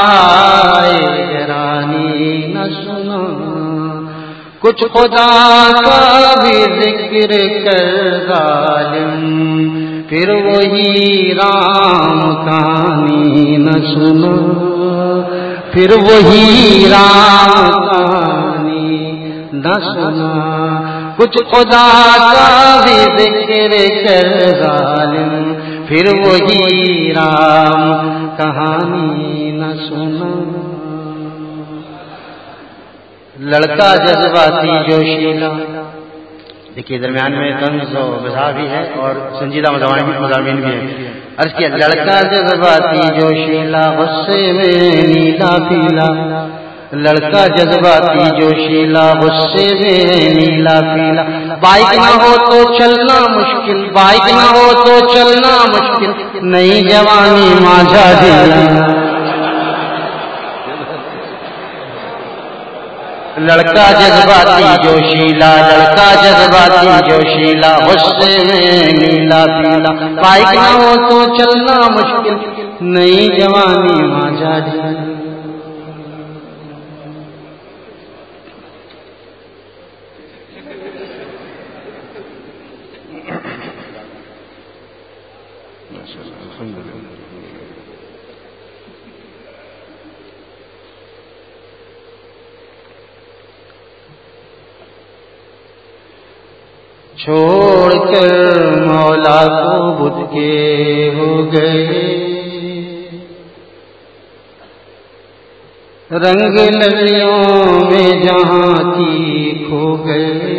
گرانی نہ سنا، کچھ خدا کا بھی ذکر کر ظالم، پھر وہی رام کہانی نہ سنا، پھر وہی رام کہانی نہ سنا، کچھ خدا کا بھی ذکر کر ظالم، پھر وہی رام کہانی نہ سنا۔ لڑکا جذباتی جوشیلا، دیکھیے درمیان میں طنز و مزاح بھی ہے اور سنجیدہ مضامین بھی ہیں۔ عرض کیا لڑکا جذباتی جوشیلا، غصے میں نیلا پیلا، لڑکا جذباتی جوشیلا، غصے میں نیلا پیلا، بائک نہ ہو تو چلنا مشکل، بائک نہ ہو تو چلنا مشکل، نئی جوانی ماجھا ڈھیلا، لڑکا جذباتی جوشیلا، لڑکا جذباتی جوشیلا، غصے میں نیلا پیلا، بائک نہ ہو تو چلنا مشکل، نئی جوانی ماجھا ڈھیلا۔ چھوڑ کر مولا کو بت کے ہو گئے، رنگ للیوں میں جہاں کی کھو گئے،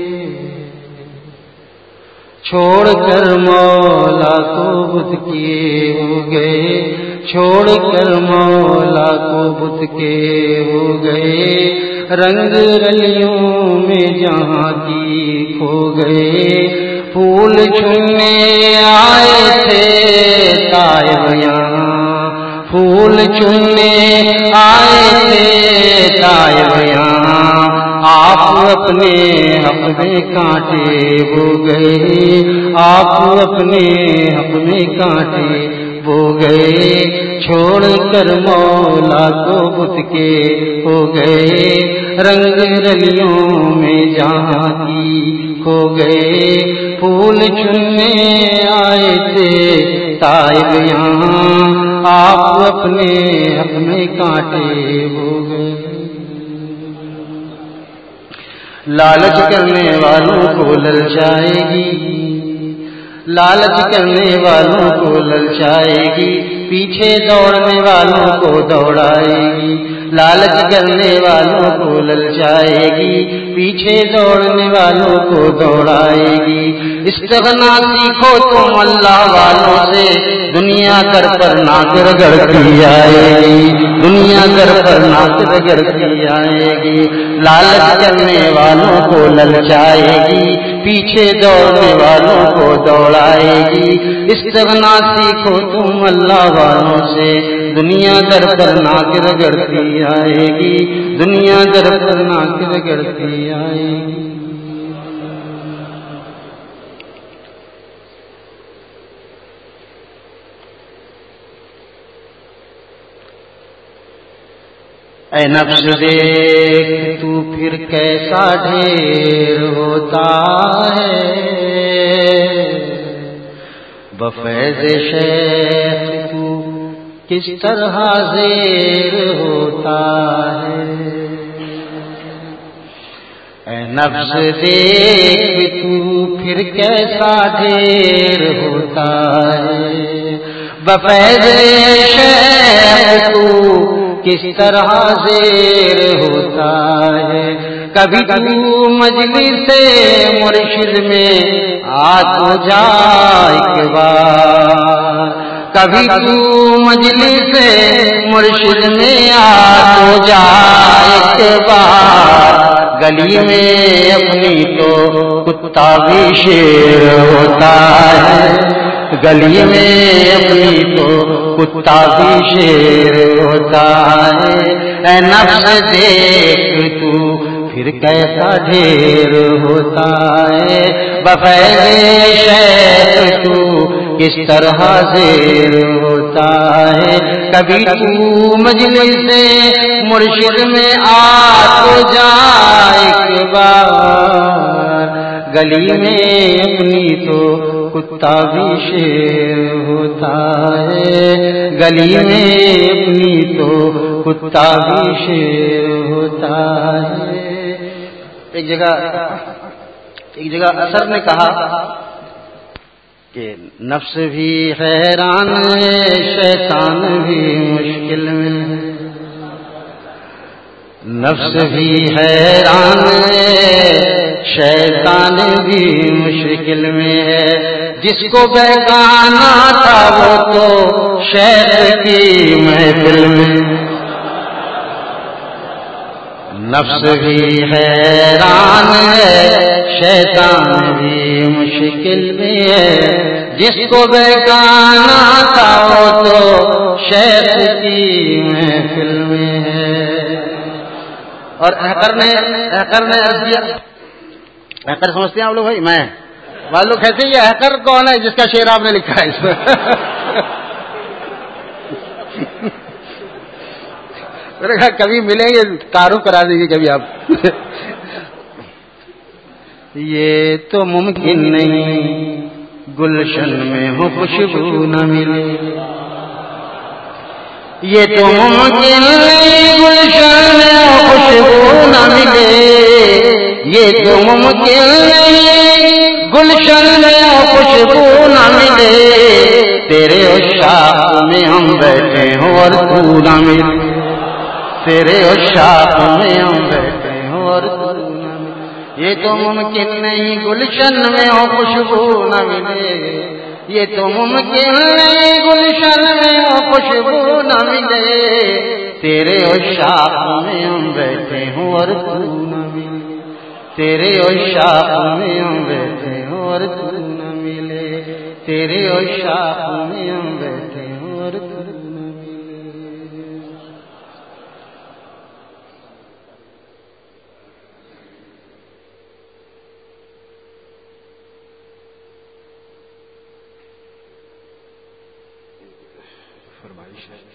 چھوڑ کر مولا کو بت کے ہو گئے، چھوڑ کر مولا کو بت کے ہو گئے، رنگ رلیوں میں جہاں کی کھو گئے، پھول چننے آئے تھے طائب یہاں، پھول چننے آئے تھے طائب یہاں، آپ اپنے حق میں کانٹے بو گئے، آپ اپنے حق میں کانٹے بو گئے، چھوڑ کر مولا کو بت کے ہو گئے، رنگ رلیوں میں جہاں کی کھو گئے، پھول چننے آئے تھے طائب یہاں، آپ اپنے حق میں کانٹے ہو گئے۔ لالچ کرنے والوں کو للچائے گی، لالچ کرنے والوں کو للچائے گی، پیچھے دوڑنے والوں کو دوڑائے گی، لالچ کرنے والوں کو للچائے گی، پیچھے دوڑنے والوں کو دوڑائے گی۔ استغنا سیکھو تم اللہ والوں سے، دنیا در پر ناک رگڑتی آئے گی، دنیا در پر ناک رگڑتی آئے گی، لالچ کرنے والوں کو للچائے گی، پیچھے دوڑنے والوں کو دوڑائے گی۔ استغنا سیکھو تم اللہ والوں سے، دنیا در پر ناک رگڑتی آئے گی، دنیا در پر ناک رگڑتی آئے گی۔ اے نفس دیکھ تو پھر کیسا ڈھیر ہوتا ہے، بفیض شیخ تو کس طرح زیر ہوتا ہے۔ اے نفس دیکھ تو پھر کیسا ڈھیر ہوتا ہے، بفیض شیخ تو کس طرح زیر ہوتا ہے۔ کبھی تو مجلس مرشد میں آ تو جا ایک بار، کبھی تو مجلس مرشد میں آ تو جا ایک بار، گلی میں اپنی تو کتا بھی شیر ہوتا ہے، گلی میں اپنی تو کتا بھی شیر ہوتا ہے۔ اے نفس دیکھ تو پھر کیسا ڈھیر ہوتا ہے، بفیض شیخ تو کس طرح زیر ہوتا ہے۔ کبھی تو مجلس مرشد میں آ تو جا ایک بار، گلی میں اپنی تو کتا بھی شیر ہوتا ہے، گلی میں اپنی تو کتا بھی شیر ہوتا ہے۔ ایک جگہ اثر نے کہا کہ نفس بھی حیران ہے، شیطان بھی مشکل میں ہے، نفس بھی حیران ہے، شیطان بھی مشکل میں ہے، جس کو بہکانا تھا وہ تو شیخ کی محفل میں، نفس بھی حیران ہے، شیطان بھی مشکل میں ہے، جس کو بہکانا تھا وہ تو شیخ کی محفل میں ہے۔ اور حقر نے عرض کیا، حقر سمجھتے ہیں آپ لوگ بھائی؟ میں معلوم کہتے ہیں یہ حقر کون ہے جس کا شعر آپ نے لکھا ہے اس میں؟ میں نے کہا کبھی ملیں گے تعارف کرا دیں گے کبھی آپ۔ یہ تو ممکن نہیں گلشن میں ہو خوشبو نہ ملے، یہ تو ممکن نہیں گلشن میں ہو خوشبو نہ ملے، یہ تو ممکن نہیں گلشن میں ہو خوشبو نہ ملے، تیرے عشاق میں ہم بیٹھے ہوں اور تو نہ ملے، تیرے عشاق میں ہم بیٹھے ہوں اور تو نہ ملے، یہ تو ممکن نہیں گلشن میں ہو خوشبو نہ ملے، یہ تو ممکن نہیں گلشن میں ہو خوشبو نہ ملے، تیرے عشاق میں ہم بیٹھے ہوں اور تو نہ ملے، تیرے عشاق میں ہم بیٹھے ہوں اور تو نہ ملے، تیرے عشاق میں ہم بیٹھے ہوں اور تو نہ ملے۔ فرمائش ہے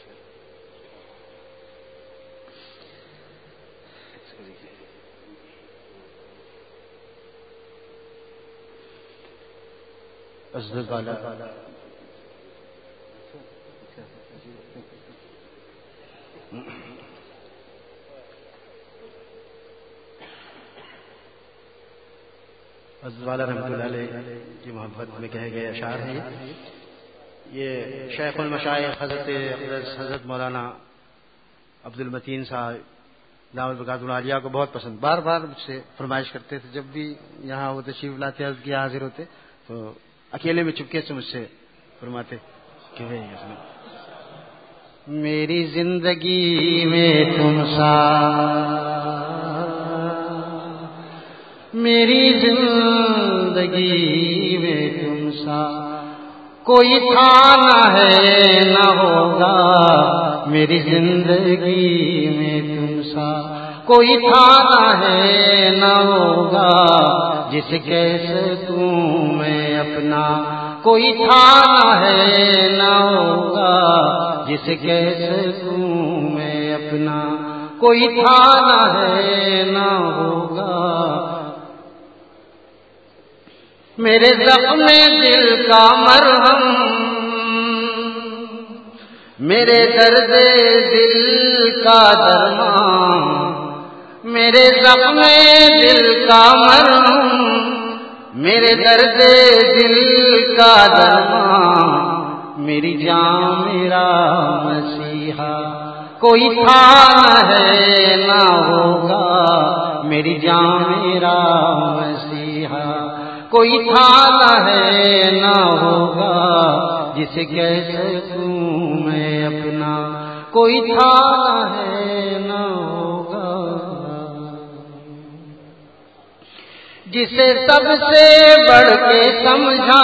حضرت والا رحمۃ اللہ علیہ کی محبت میں کہے گئے اشعار ہیں. یہ شیخ المشائخ حضرت اقدس حضرت مولانا عبد المتین صاحب دامت برکاتہ العالیہ کو بہت پسند، بار بار مجھ سے فرمائش کرتے تھے. جب بھی یہاں وہ تشریف لاتے عرض کیا حاضر ہوتے تو اکیلے میں چپکے سے مجھ سے فرماتے کہ میری زندگی میں تم سا، میری زندگی میں تم سا کوئی تھا نہ ہے نہ ہوگا، میری زندگی میں تم سا کوئی تھا نہ ہے نہ ہوگا، جس کیسے تم میں اپنا کوئی تھا نہ ہے نہ ہوگا، جس کیسے تم میں اپنا کوئی تھا نہ ہے نہ ہوگا. میرے زخم دل کا مرہم، میرے درد دل کا درمان، میرے زخم دل کا مرہم، میرے درد دل کا درمان، میری جان میرا مسیحا کوئی تھا نہ ہے نہ ہوگا، میری جان میرا مسیحا کوئی تھا نہ ہے نہ ہوگا، جسے کیسے تم میں اپنا کوئی تھا نہ ہے نہ ہوگا. جسے سب سے بڑھ کے سمجھا،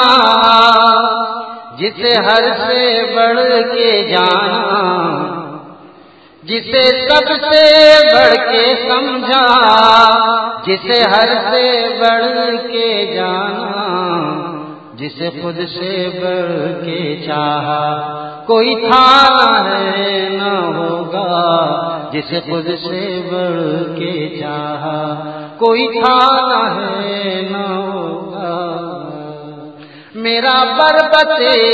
جسے ہر سے بڑھ کے جانا، جسے سب سے بڑھ کے سمجھا، جسے ہر سے بڑھ کے جانا، جسے خود سے بڑھ کے چاہا کوئی تھا نہ ہے نہ ہوگا، جسے خود سے بڑھ کے چاہا کوئی تھا نہ ہے نہ ہوگا. میرا بربط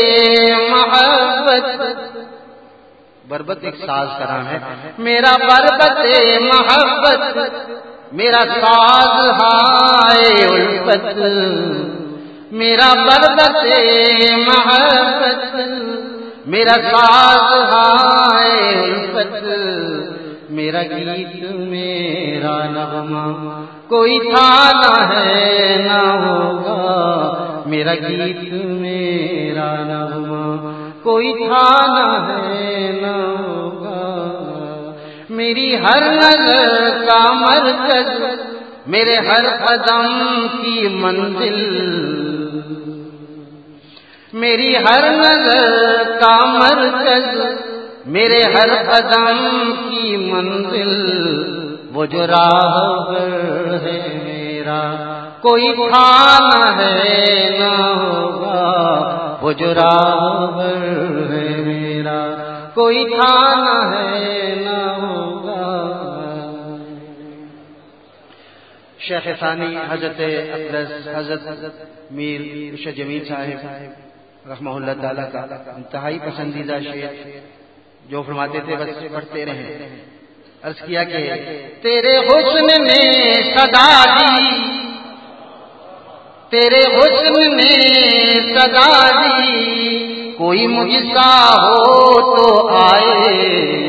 محبت، بربط ایک ساز کا نام ہے، میرا بربط محبت، میرا ساز ہائے الفت، میرا بربط محبت، میرا ساز ہائے الفت، میرا گیت میرا نغمہ کوئی تھا نہ ہے نہ ہوگا، میرا گیت میرا نغمہ کوئی تھا نہ ہے نہ ہوگا. میری ہر نظر کا مرکز، میرے ہر قدم کی منزل، میری ہر نظر کا مرکز، میرے ہر قدم کی منزل، وہ جو راہبر ہے میرا کوئی تھا نہ ہے نہ ہوگا، وہ جو راہبر ہے میرا کوئی تھا نہ ہے نہ ہوگا. شیخ ثانی حضرت اقدس حضرت میر ارشد جمیل صاحب رحمہ اللہ تعالیٰ کا انتہائی پسندیدہ شعر جو فرماتے تھے بس پڑھتے رہیں. عرض کیا کہ تیرے حسن نے صدا دی، تیرے حسن نے صدا دی، کوئی مجھ سا ہو تو آئے،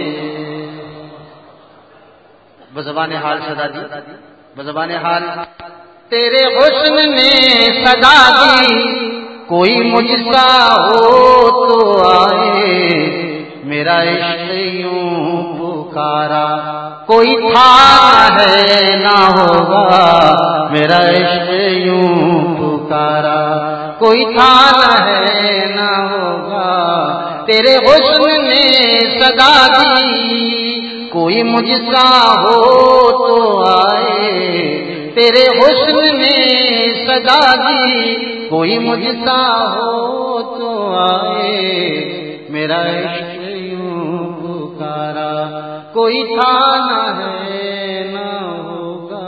بزبان حال صدا دی، بزبان حال تیرے حسن نے صدا دی، کوئی مجھ سا ہو تو آئے، میرا عشق یوں پکارا کوئی تھا نہ ہے نہ ہوگا، میرا عشق یوں پکارا کوئی تھا نہ ہے نہ ہوگا. تیرے حسن نے صدا دی، کوئی مجھ سا ہو تو آئے، تیرے حسن نے صدا دی، کوئی مجھ سا ہو تو آئے، میرا عشق یوں پکارا کوئی تھا نہ ہے نہ ہوگا.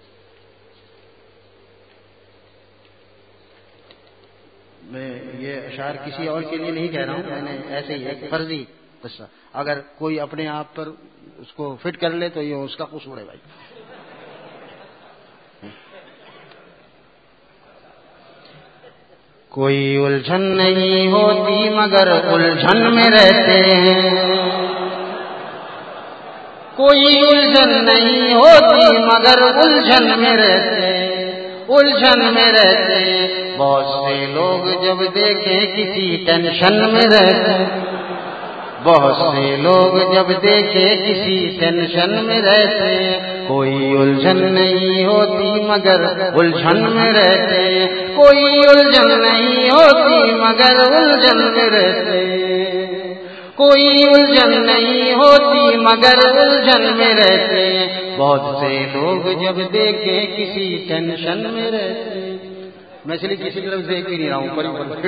میں یہ شاعر کسی اور کے لیے نہیں کہہ رہا ہوں، میں نے ایسے ہی ایک فرضی قصہ، اگر کوئی اپنے آپ پر اس کو فٹ کر لے تو یہ اس کا قصور ہے بھائی. کوئی الجھن نہیں ہوتی مگر الجھن میں رہتے ہیں، کوئی الجھن نہیں ہوتی مگر الجھن میں رہتے، الجھن میں رہتے. بہت سے لوگ جب دیکھیں کسی ٹینشن میں رہتے، بہت سے لوگ جب دیکھیں کسی ٹینشن میں رہتے. کوئی الجھن نہیں ہوتی مگر الجھن میں رہتے، کوئی الجھن نہیں ہوتی مگر الجھن میں رہتے، کوئی الجھن نہیں ہوتی مگر الجھن میں رہتے. بہت سے لوگ جب دیکھیں کسی ٹینشن میں رہتے. میں چلیے کسی کی طرف دیکھ بھی نہیں رہا ہوں،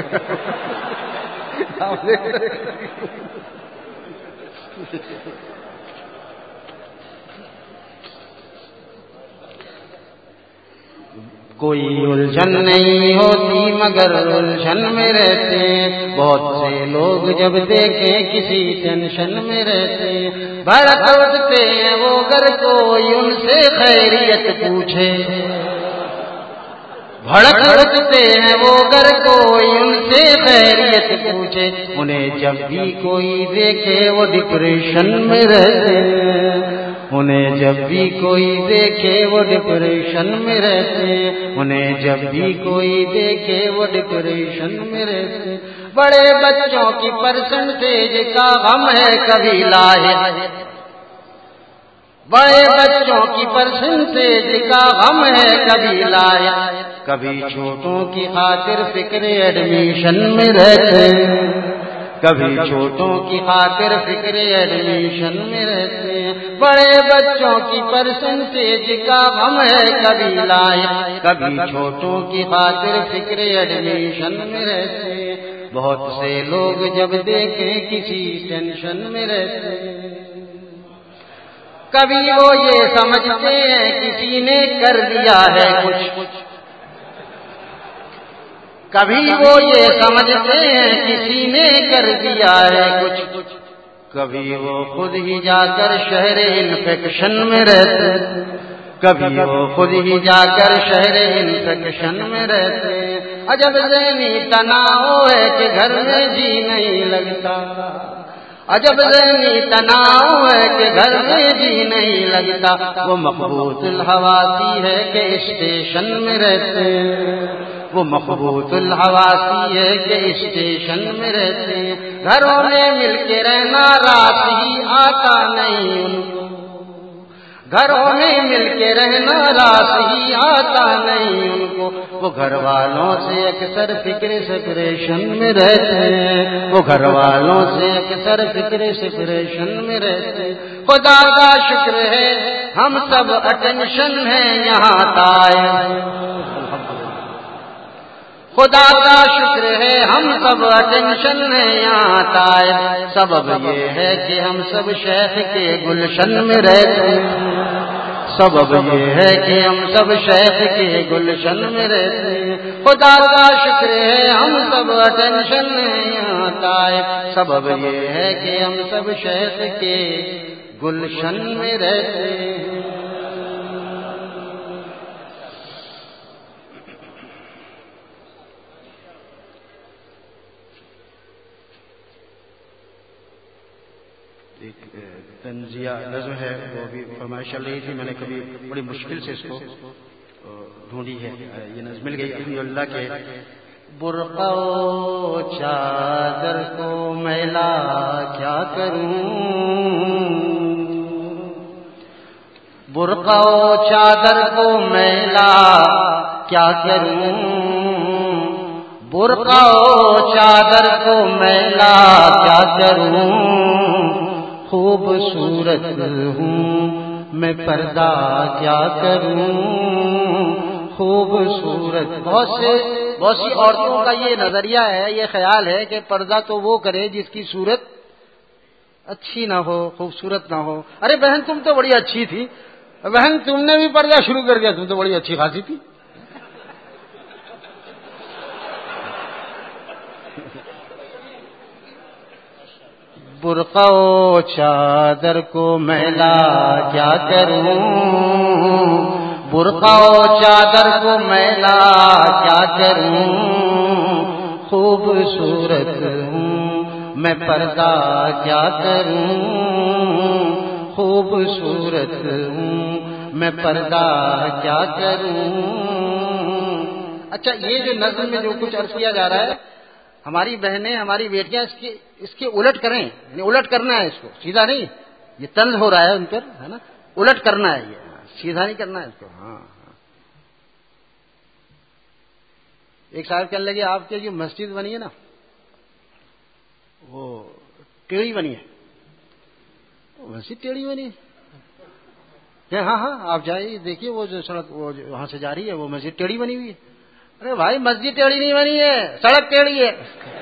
کوئی الجھن نہیں ہوتی مگر الجھن میں رہتے. بہت سے لوگ جب دیکھیں کسی ٹینشن میں رہتے، بھڑک اٹھتے ہیں وہ گر کوئی ان سے خیریت پوچھے، بھڑک اٹھتے ہیں وہ گر کوئی ان سے خیریت پوچھے. انہیں جب بھی کوئی دیکھے وہ ڈپریشن میں رہتے، انہیں جب بھی کوئی دیکھے وہ ڈپریشن میں رہتے، انہیں جب بھی کوئی دیکھے وہ ڈپریشن میں رہتے. بڑے بچوں کی پرسنٹیج کا غم ہے کبھی لاحق، بڑے بچوں کی پرسنٹیج کا غم ہے کبھی لاحق. کبھی چھوٹوں کی خاطر فکر ایڈمیشن میں رہتے، کبھی چھوٹوں کی خاطر فکر ایڈمیشن میں رہتے. بڑے بچوں کی پرسنٹیج کا غم ہے کبھی لاحق، کبھی چھوٹوں کی خاطر فکر ایڈمیشن میں رہتے. بہت سے لوگ جب دیکھیں کسی ٹینشن میں رہتے، کبھی وہ یہ سمجھتے ہیں کسی نے کر دیا ہے کچھ، کبھی وہ یہ سمجھتے ہیں کسی نے کر دیا ہے کچھ، کبھی وہ خود ہی جا کر شہر انفیکشن میں رہتے، کبھی وہ خود ہی جا کر شہر انفیکشن میں رہتے. عجب ذہنی تناؤ ہے کہ گھر میں جی نہیں لگتا، عجب ذہنی تناؤ ہے کہ گھر میں جی نہیں لگتا. وہ مقبوط الحواسی ہے کہ اسٹیشن میں رہتے، وہ مقبوط الحواسی ہے کہ اسٹیشن میں رہتے. گھروں میں مل کے رہنا رات ہی آتا نہیں ان کو، گھروں میں مل کے رہنا راس ہی آتا نہیں ان کو. وہ گھر والوں سے اکثر فکر سپریشن میں رہتے ہیں، وہ گھر والوں سے اکثر فکر سپریشن میں رہتے. خدا کا شکر ہے ہم سب اٹینشن ہیں یہاں تائب، خدا کا شکر ہے ہم سب اٹینشن ہیں یہاں تائب. سبب یہ ہے کہ ہم سب شیخ کے گلشن میں رہتے ہیں، سبب یہ ہے کہ ہم سب شیخ کے گلشن میں رہتے ہیں. خدا کا شکر ہے ہم سب اٹینشن ہیں یہاں تائب. سبب یہ ہے کہ ہم سب شیخ کے گلشن میں رہتے ہیں. ایک تنزیہ نظم ہے، وہ بھی فرمائش چل رہی تھی، میں نے کبھی بڑی مشکل سے اس کو ڈھونڈی ہے، یہ نظم مل گئی الحمدللہ. کے برقع و چادر کو میلا کیا کروں، برقع و چادر کو میلا کیا کروں، برقع و چادر کو میلا کیا کروں. خوبصورت ہوں میں پردہ کیا کروں، خوبصورت. بہت سی عورتوں کا یہ نظریہ ہے، یہ خیال ہے کہ پردہ تو وہ کرے جس کی صورت اچھی نہ ہو، خوبصورت نہ ہو. ارے بہن تم تو بڑی اچھی تھی، بہن تم نے بھی پردہ شروع کر دیا، تم تو بڑی اچھی خاصی تھی. برقع و چادر کو میلا کیا کروں، برقع و چادر کو میلا کیا کروں، خوبصورت ہوں میں پردہ کیا کروں، خوبصورت ہوں میں پردہ کیا کروں۔ اچھا، یہ جو نظم میں جو کچھ عرض کیا جا رہا ہے، ہماری بہنیں ہماری بیٹیاں اس کے الٹ کریں، یعنی الٹ کرنا ہے اس کو، سیدھا نہیں، یہ طنز ہو رہا ہے ان پر، ہے نا، الٹ کرنا ہے، یہ سیدھا نہیں کرنا ہے اس کو۔ ہاں، ایک صاحب کہنے لگے آپ کے جو مسجد بنی ہے نا وہ ٹیڑھی بنی ہے، مسجد ٹیڑھی بنی ہے؟ ہاں ہاں، آپ جائیے دیکھیے، وہ جو سڑک وہ وہاں سے جا رہی ہے وہ مسجد ٹیڑھی بنی ہوئی ہے۔ ارے بھائی مسجد ٹیڑھی نہیں بنی ہے، سڑک ٹیڑھی ہے۔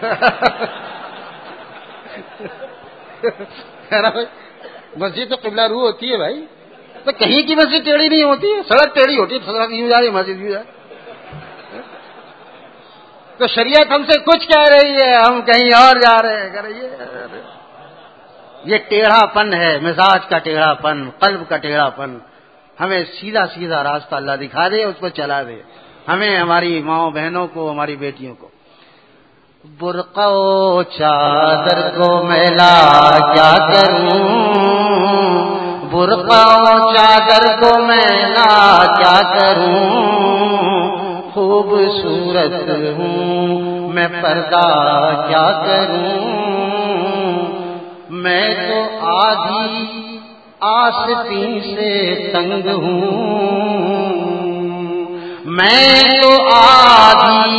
مسجد تو قبلہ روح ہوتی ہے بھائی، تو کہیں کی مسجد ٹیڑھی نہیں ہوتی ہے، سڑک ٹیڑھی ہوتی ہے، سڑک یوں جا رہی ہے، مسجد یوں جا رہی ہے۔ تو شریعت ہم سے کچھ کہہ رہی ہے، ہم کہیں اور جا رہے ہیں، کہہ رہی ہے یہ ٹیڑھا پن ہے، مزاج کا ٹیڑھا پن، قلب کا ٹیڑھا پن۔ ہمیں سیدھا سیدھا راستہ اللہ دکھا دے، اس پر چلا دے، ہمیں، ہماری ماؤں بہنوں کو، ہماری بیٹیوں کو۔ برقع و چادر کو میلا کیا کروں، برقع و چادر کو میلا کیا کروں، خوبصورت ہوں میں پردہ کیا کروں، میں تو آدھی آستین سے تنگ ہوں، میں تو آدھی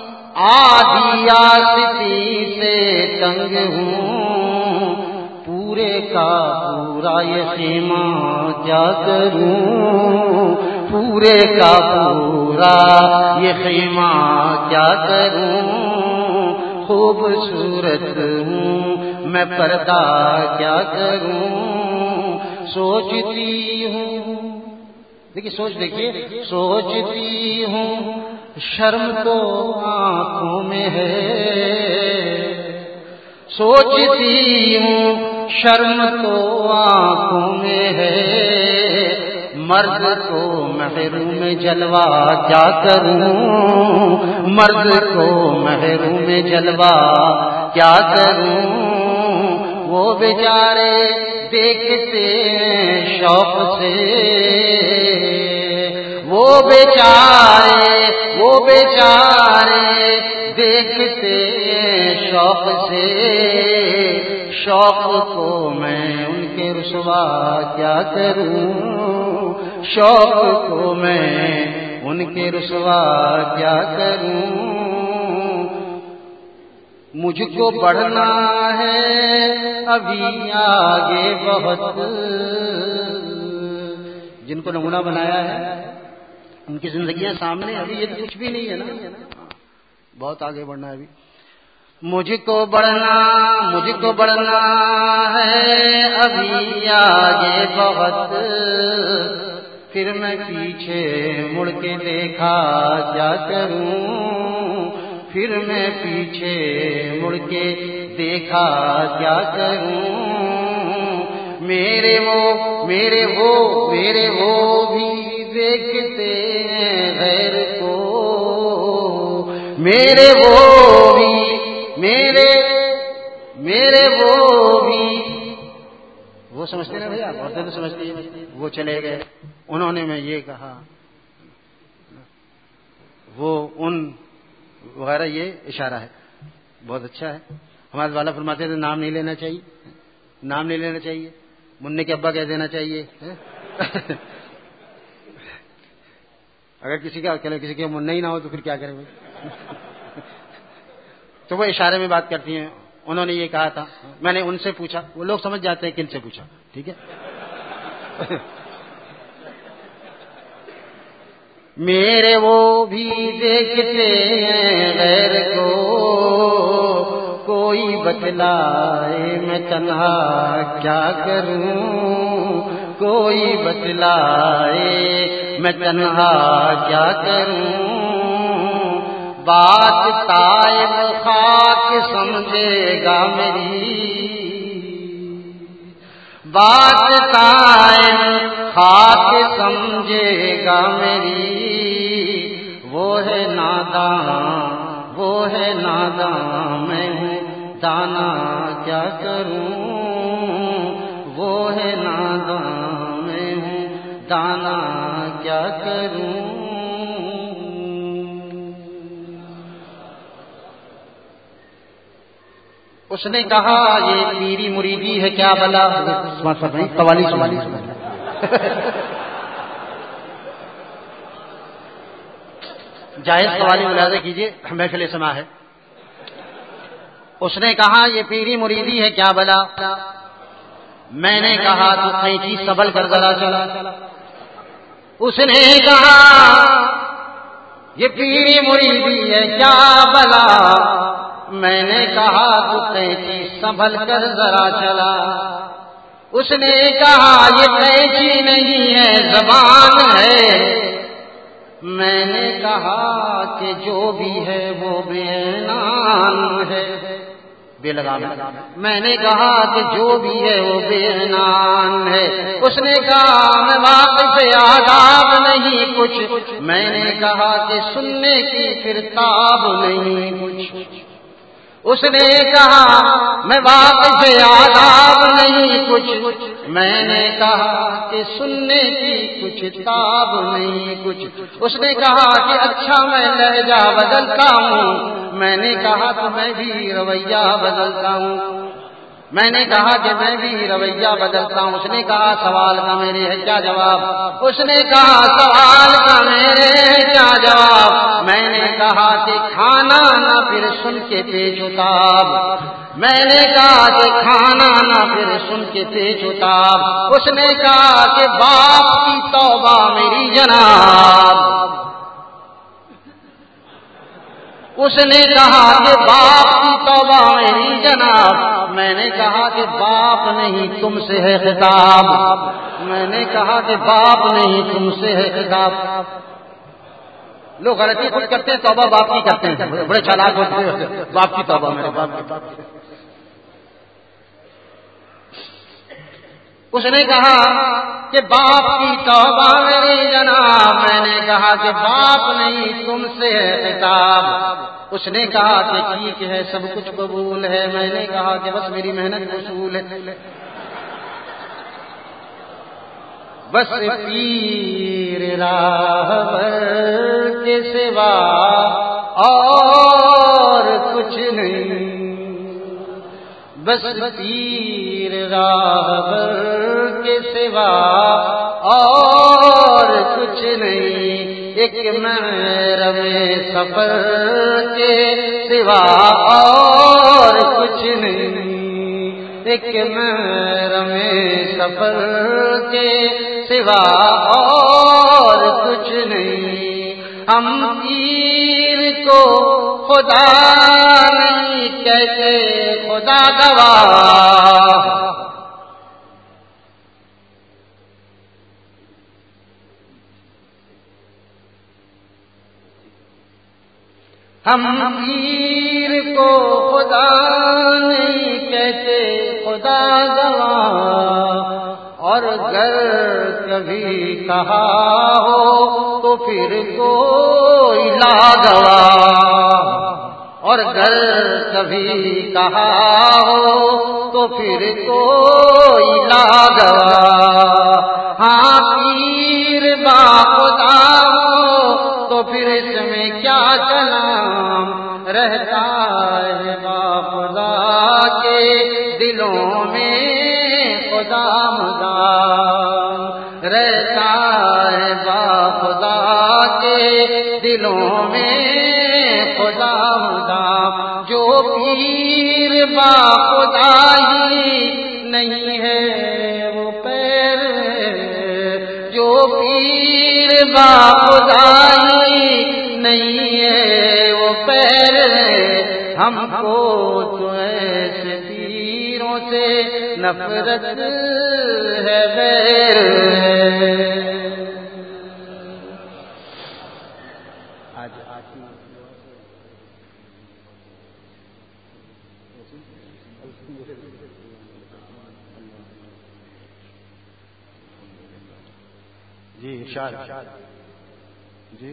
آستین سے تنگ ہوں، پورے کا پورا یہ خیمہ کیا کروں، پورے کا پورا یہ خیمہ کیا کروں، خوبصورت ہوں میں پردہ کیا کروں، سوچتی ہوں، دیکھیے سوچ، دیکھیے سوچتی ہوں شرم تو آنکھوں میں ہے، سوچتی ہوں شرم تو آنکھوں میں ہے، مرد کو محروم جلوہ کیا کروں، مرد کو محروم جلوہ کیا کروں، وہ بیچارے دیکھتے ہیں شوق سے، وہ بیچارے دیکھتے ہیں شوق سے، شوق کو میں ان کے رسوا کیا کروں، شوق کو میں ان کے رسوا کیا کروں، مجھ کو بڑھنا ہے ابھی آگے بہت، جن کو نمونہ بنایا ہے ان کی زندگیاں سامنے، ابھی یہ تو کچھ بھی نہیں ہے نا، بہت آگے بڑھنا ہے ابھی، مجھ کو بڑھنا ہے ابھی آگے بہت، پھر میں پیچھے مڑ کے دیکھا کیا کروں، پھر میں پیچھے مڑ کے دیکھا کیا کروں، میرے وہ بھی دیکھتے ہیں غیر کو، میرے وہ بھی وہ سمجھتے نا بھیا، عورتیں تو سمجھتی ہیں، وہ چلے گئے، انہوں نے میں یہ کہا، وہ ان وغیرہ، یہ اشارہ ہے، بہت اچھا ہے۔ ہمارے والا فرماتے تھے نام نہیں لینا چاہیے، نام نہیں لینا چاہیے، منع کے ابا کہہ دینا چاہیے، اگر کسی کا منع ہی نہ ہو تو پھر کیا کریں گے؟ تو وہ اشارے میں بات کرتی ہیں، انہوں نے یہ کہا تھا، میں نے ان سے پوچھا، وہ لوگ سمجھ جاتے ہیں کن سے پوچھا، ٹھیک ہے۔ میرے وہ بھی دیکھتے ہیں غیر کو، کوئی بتلائے میں تنہا کیا کروں، کوئی بتلائے میں تنہا کیا کروں، بات طائب خاک سمجھے گا میری، بات قائم خاک سمجھے گا میری، وہ ہے ناداں وہ ہے ناداں میں ہوں دانا کیا کروں، وہ ہے ناداں میں ہوں دانا کیا کروں۔ اس نے کہا یہ پیری مریدی ہے کیا بلا، قوالی جائز قوالی ملاحظہ کیجیے، محفل سماع ہے۔ اس نے کہا یہ پیری مریدی ہے کیا بلا، میں نے کہا تو قینچی سنبھل کر ذرا چلا۔ اس نے کہا یہ پیری مریدی ہے کیا بلا، میں نے کہا تو قینچی سنبھل کر ذرا چلا۔ اس نے کہا یہ قینچی نہیں ہے زبان ہے، میں نے کہا کہ جو بھی ہے وہ بے عنان ہے، بے لگام ہے۔ میں نے کہا کہ جو بھی ہے وہ بے عنان ہے۔ اس نے کہا میں واقف آداب نہیں کچھ، میں نے کہا کہ سننے کی پھر تاب نہیں کچھ۔ اس نے کہا میں واقف آداب نہیں کچھ، میں نے کہا کہ سننے کی کچھ تاب نہیں کچھ۔ اس نے کہا کہ اچھا میں لہجہ بدلتا ہوں، میں نے کہا تو میں بھی رویہ بدلتا ہوں، میں نے کہا کہ میں بھی رویہ بدلتا ہوں۔ اس نے کہا سوال کا میرے ہے کیا جواب، اس نے کہا سوال کا میرے ہے کیا جواب، میں نے کہا کہ کھانا نہ پھر سن کے پیچ اتاب، میں نے کہا کہ کھانا نہ پھر سن کے پیچ اتاب۔ اس نے کہا کہ باپ کی توبہ میری جناب، اس نے کہا کہ باپ کی توبہ میری جناب، میں نے کہا کہ باپ نہیں تم سے ہے خطاب، میں نے کہا کہ باپ نہیں تم سے ہے خطاب۔ لوگ غلطی خود کرتے ہیں، توبہ باپ کی کرتے ہیں، بڑے چالاک ہوتے ہیں، باپ کی توبہ میرے باپ کی۔ اس نے کہا کہ باپ کی توبہ میری جناب، میں نے کہا کہ باپ نہیں تم سے ہے خطاب۔ اس نے کہا کہ ٹھیک ہے سب کچھ قبول ہے، میں نے کہا کہ بس میری محنت وصول ہے، بس پیر راہبر کے سوا اور کچھ نہیں، بس پیر راہبر کے سوا اور کچھ نہیں، ایک محرم سفر کے سوا اور کچھ نہیں، ایک محرم سفر کے سوا اور کچھ نہیں۔ ہم پیر کو خدا نہیں کہتے خدا گواہ، ہم پیر کو خدا نہیں کہتے خدا گواہ، اور اگر کبھی کہا ہو تو پھر کوئی لاگواہ، اور اگر کبھی کہا ہو تو پھر کوئی لاگواہ۔ ہاں پیر با خدا ہو تو پھر اس میں کیا کلام رہتا ہے، با خدا کے دلوں میں خدا مدام رہتا ہے، با خدا کے دلوں میں خدا مدام۔ جو پیر با خدا ہی نہیں ہے وہ پیر ہے، جو پیر با خدا ہی نہیں ہے وہ پیر ہے، ہم کو تو ایسے پیروں سے نفرت ہے بیر ہے۔ جی ارشاد جی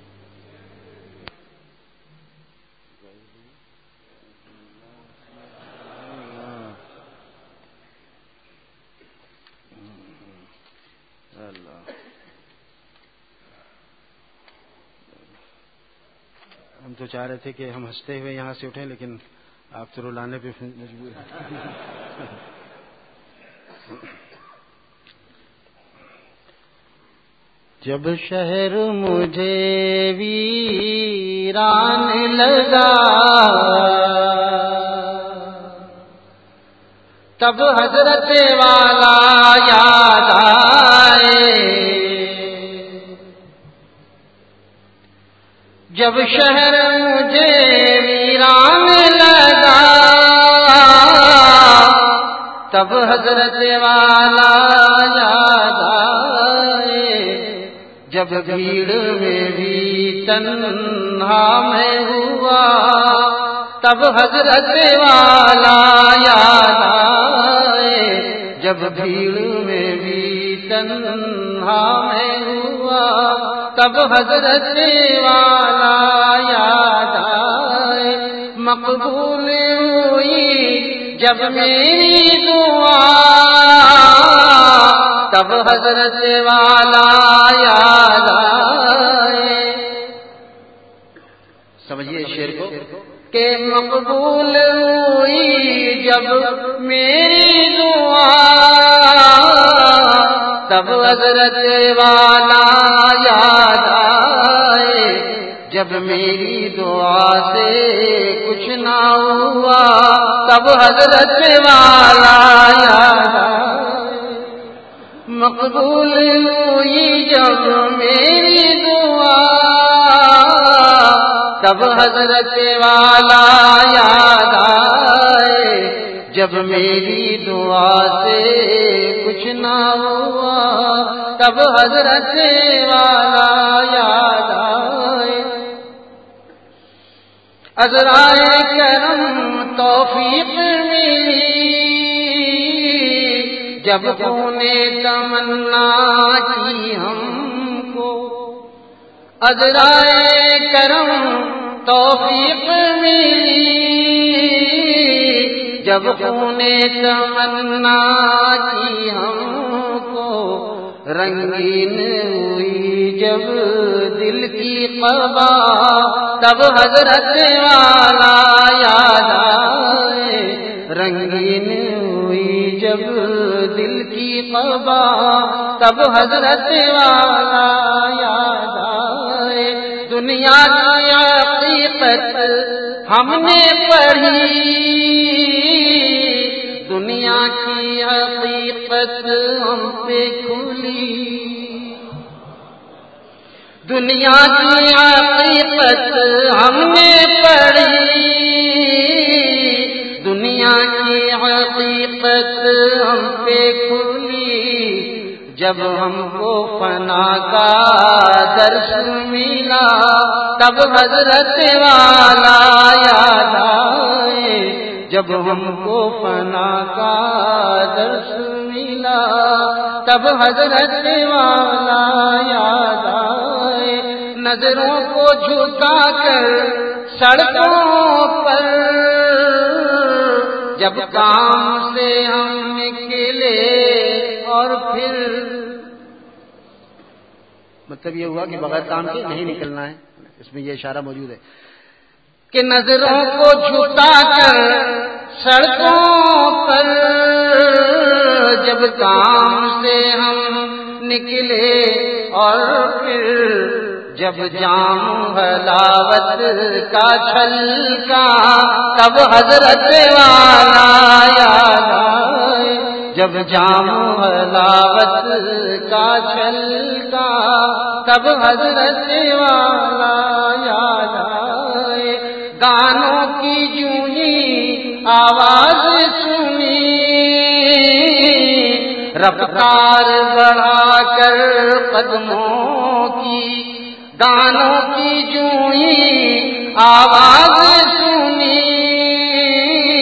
ہم تو چاہ رہے تھے کہ ہم ہنستے ہوئے یہاں سے اٹھیں، لیکن آپ تو رلانے پہ مجبور ہیں۔ جب شہر مجھے ویران لگا تب حضرت والا یاد آئے، جب شہر مجھے ویران لگا تب حضرت والا یاد آئے، جب بھیڑ میں بھی تنہا میں ہوا تب حضرت والا یاد آئے، جب بھیڑ میں بھی تنہا میں ہوا تب حضرت والا یاد آئے، مقبول ہوئی جب میری دعا تب حضرت والا یاد آئے۔ سمجھیے شعر کو کہ مقبول ہوئی جب میری دعا تب حضرت والا یاد آئے، جب میری دعا سے کچھ نہ ہوا تب حضرت والا یاد آئے، مقبول ہوئی جب میری دعا تب حضرت والا یاد آئے، جب میری دعا سے کچھ نہ ہوا تب حضرت والا یاد آئے، عذرائے کرم توفیق ملی جب تو نے تمنا کی ہم کو، عذرائے کرم توفیق ملی جب تو نے تمنا کی ہم کو، رنگین ہوئی جب دل کی قبا تب حضرت والا یاد آئے، رنگین ہوئی جب دل کی قبا تب حضرت والا یاد آئے، دنیا کی حقیقت ہم نے پڑھی، دنیا کی حقیقت ہم پہ کھلی، دنیا کی حقیقت ہم نے پڑھی، دنیا کی حقیقت ہم پہ کھلی، جب ہم کو فنا کا درس ملا تب حضرت والا یاد آئے، جب ہم کو فنا کا درس ملا تب حضرت والا یاد آئے، نظروں کو جھکا کر سڑکوں پر جب کام سے ہم نکلے اور پھر مطلب یہ ہوا کہ بغیر کام کے نہیں نکلنا ہے، اس میں یہ اشارہ موجود ہے کہ نظروں کو جھکا کر سڑکوں پر جب کام سے ہم نکلے اور پھر جب جام حلاوت کا چھلکا تب حضرت والا یاد آئے، جب جام حلاوت کا چھلکا تب حضرت والا یاد آئے، گانوں کی جونی آواز سنی رفتار بڑھا کر قدموں کی، گانوں کی جونی آواز سنی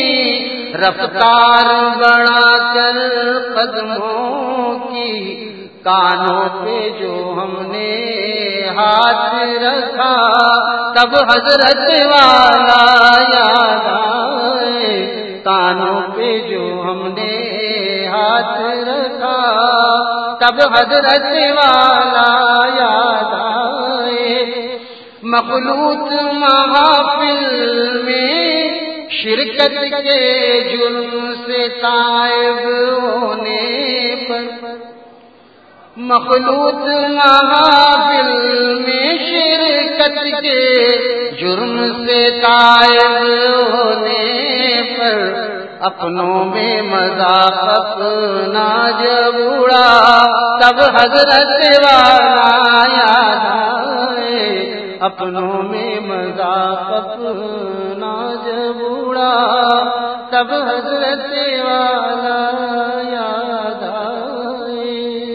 رفتار بڑھا کر قدموں کی، کانوں پہ جو ہم نے ہاتھ رکھا تب حضرت والا یاد آئے، کانوں پہ جو ہم نے ہاتھ رکھا تب حضرت والا یاد آئے۔ مخلوط محافل میں شرکت کے جرم سے تائب ہونے پر، مخلوط محافل میں شرکت کے جرم سے تائب ہونے پر، اپنوں میں مذاق اپنا جب اڑا تب حضرت والا یاد آئے، اپنوں میں مذاق اپنا جب اڑا تب حضرت والا یاد آئے۔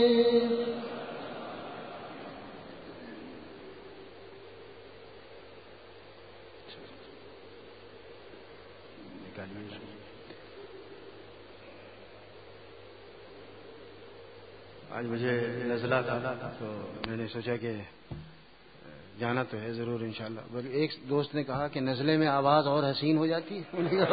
آج مجھے نزلہ تھا تو میں نے سوچا کہ جانا تو ہے ضرور انشاءاللہ۔ بلکہ ایک دوست نے کہا کہ نزلے میں آواز اور حسین ہو جاتی ہے۔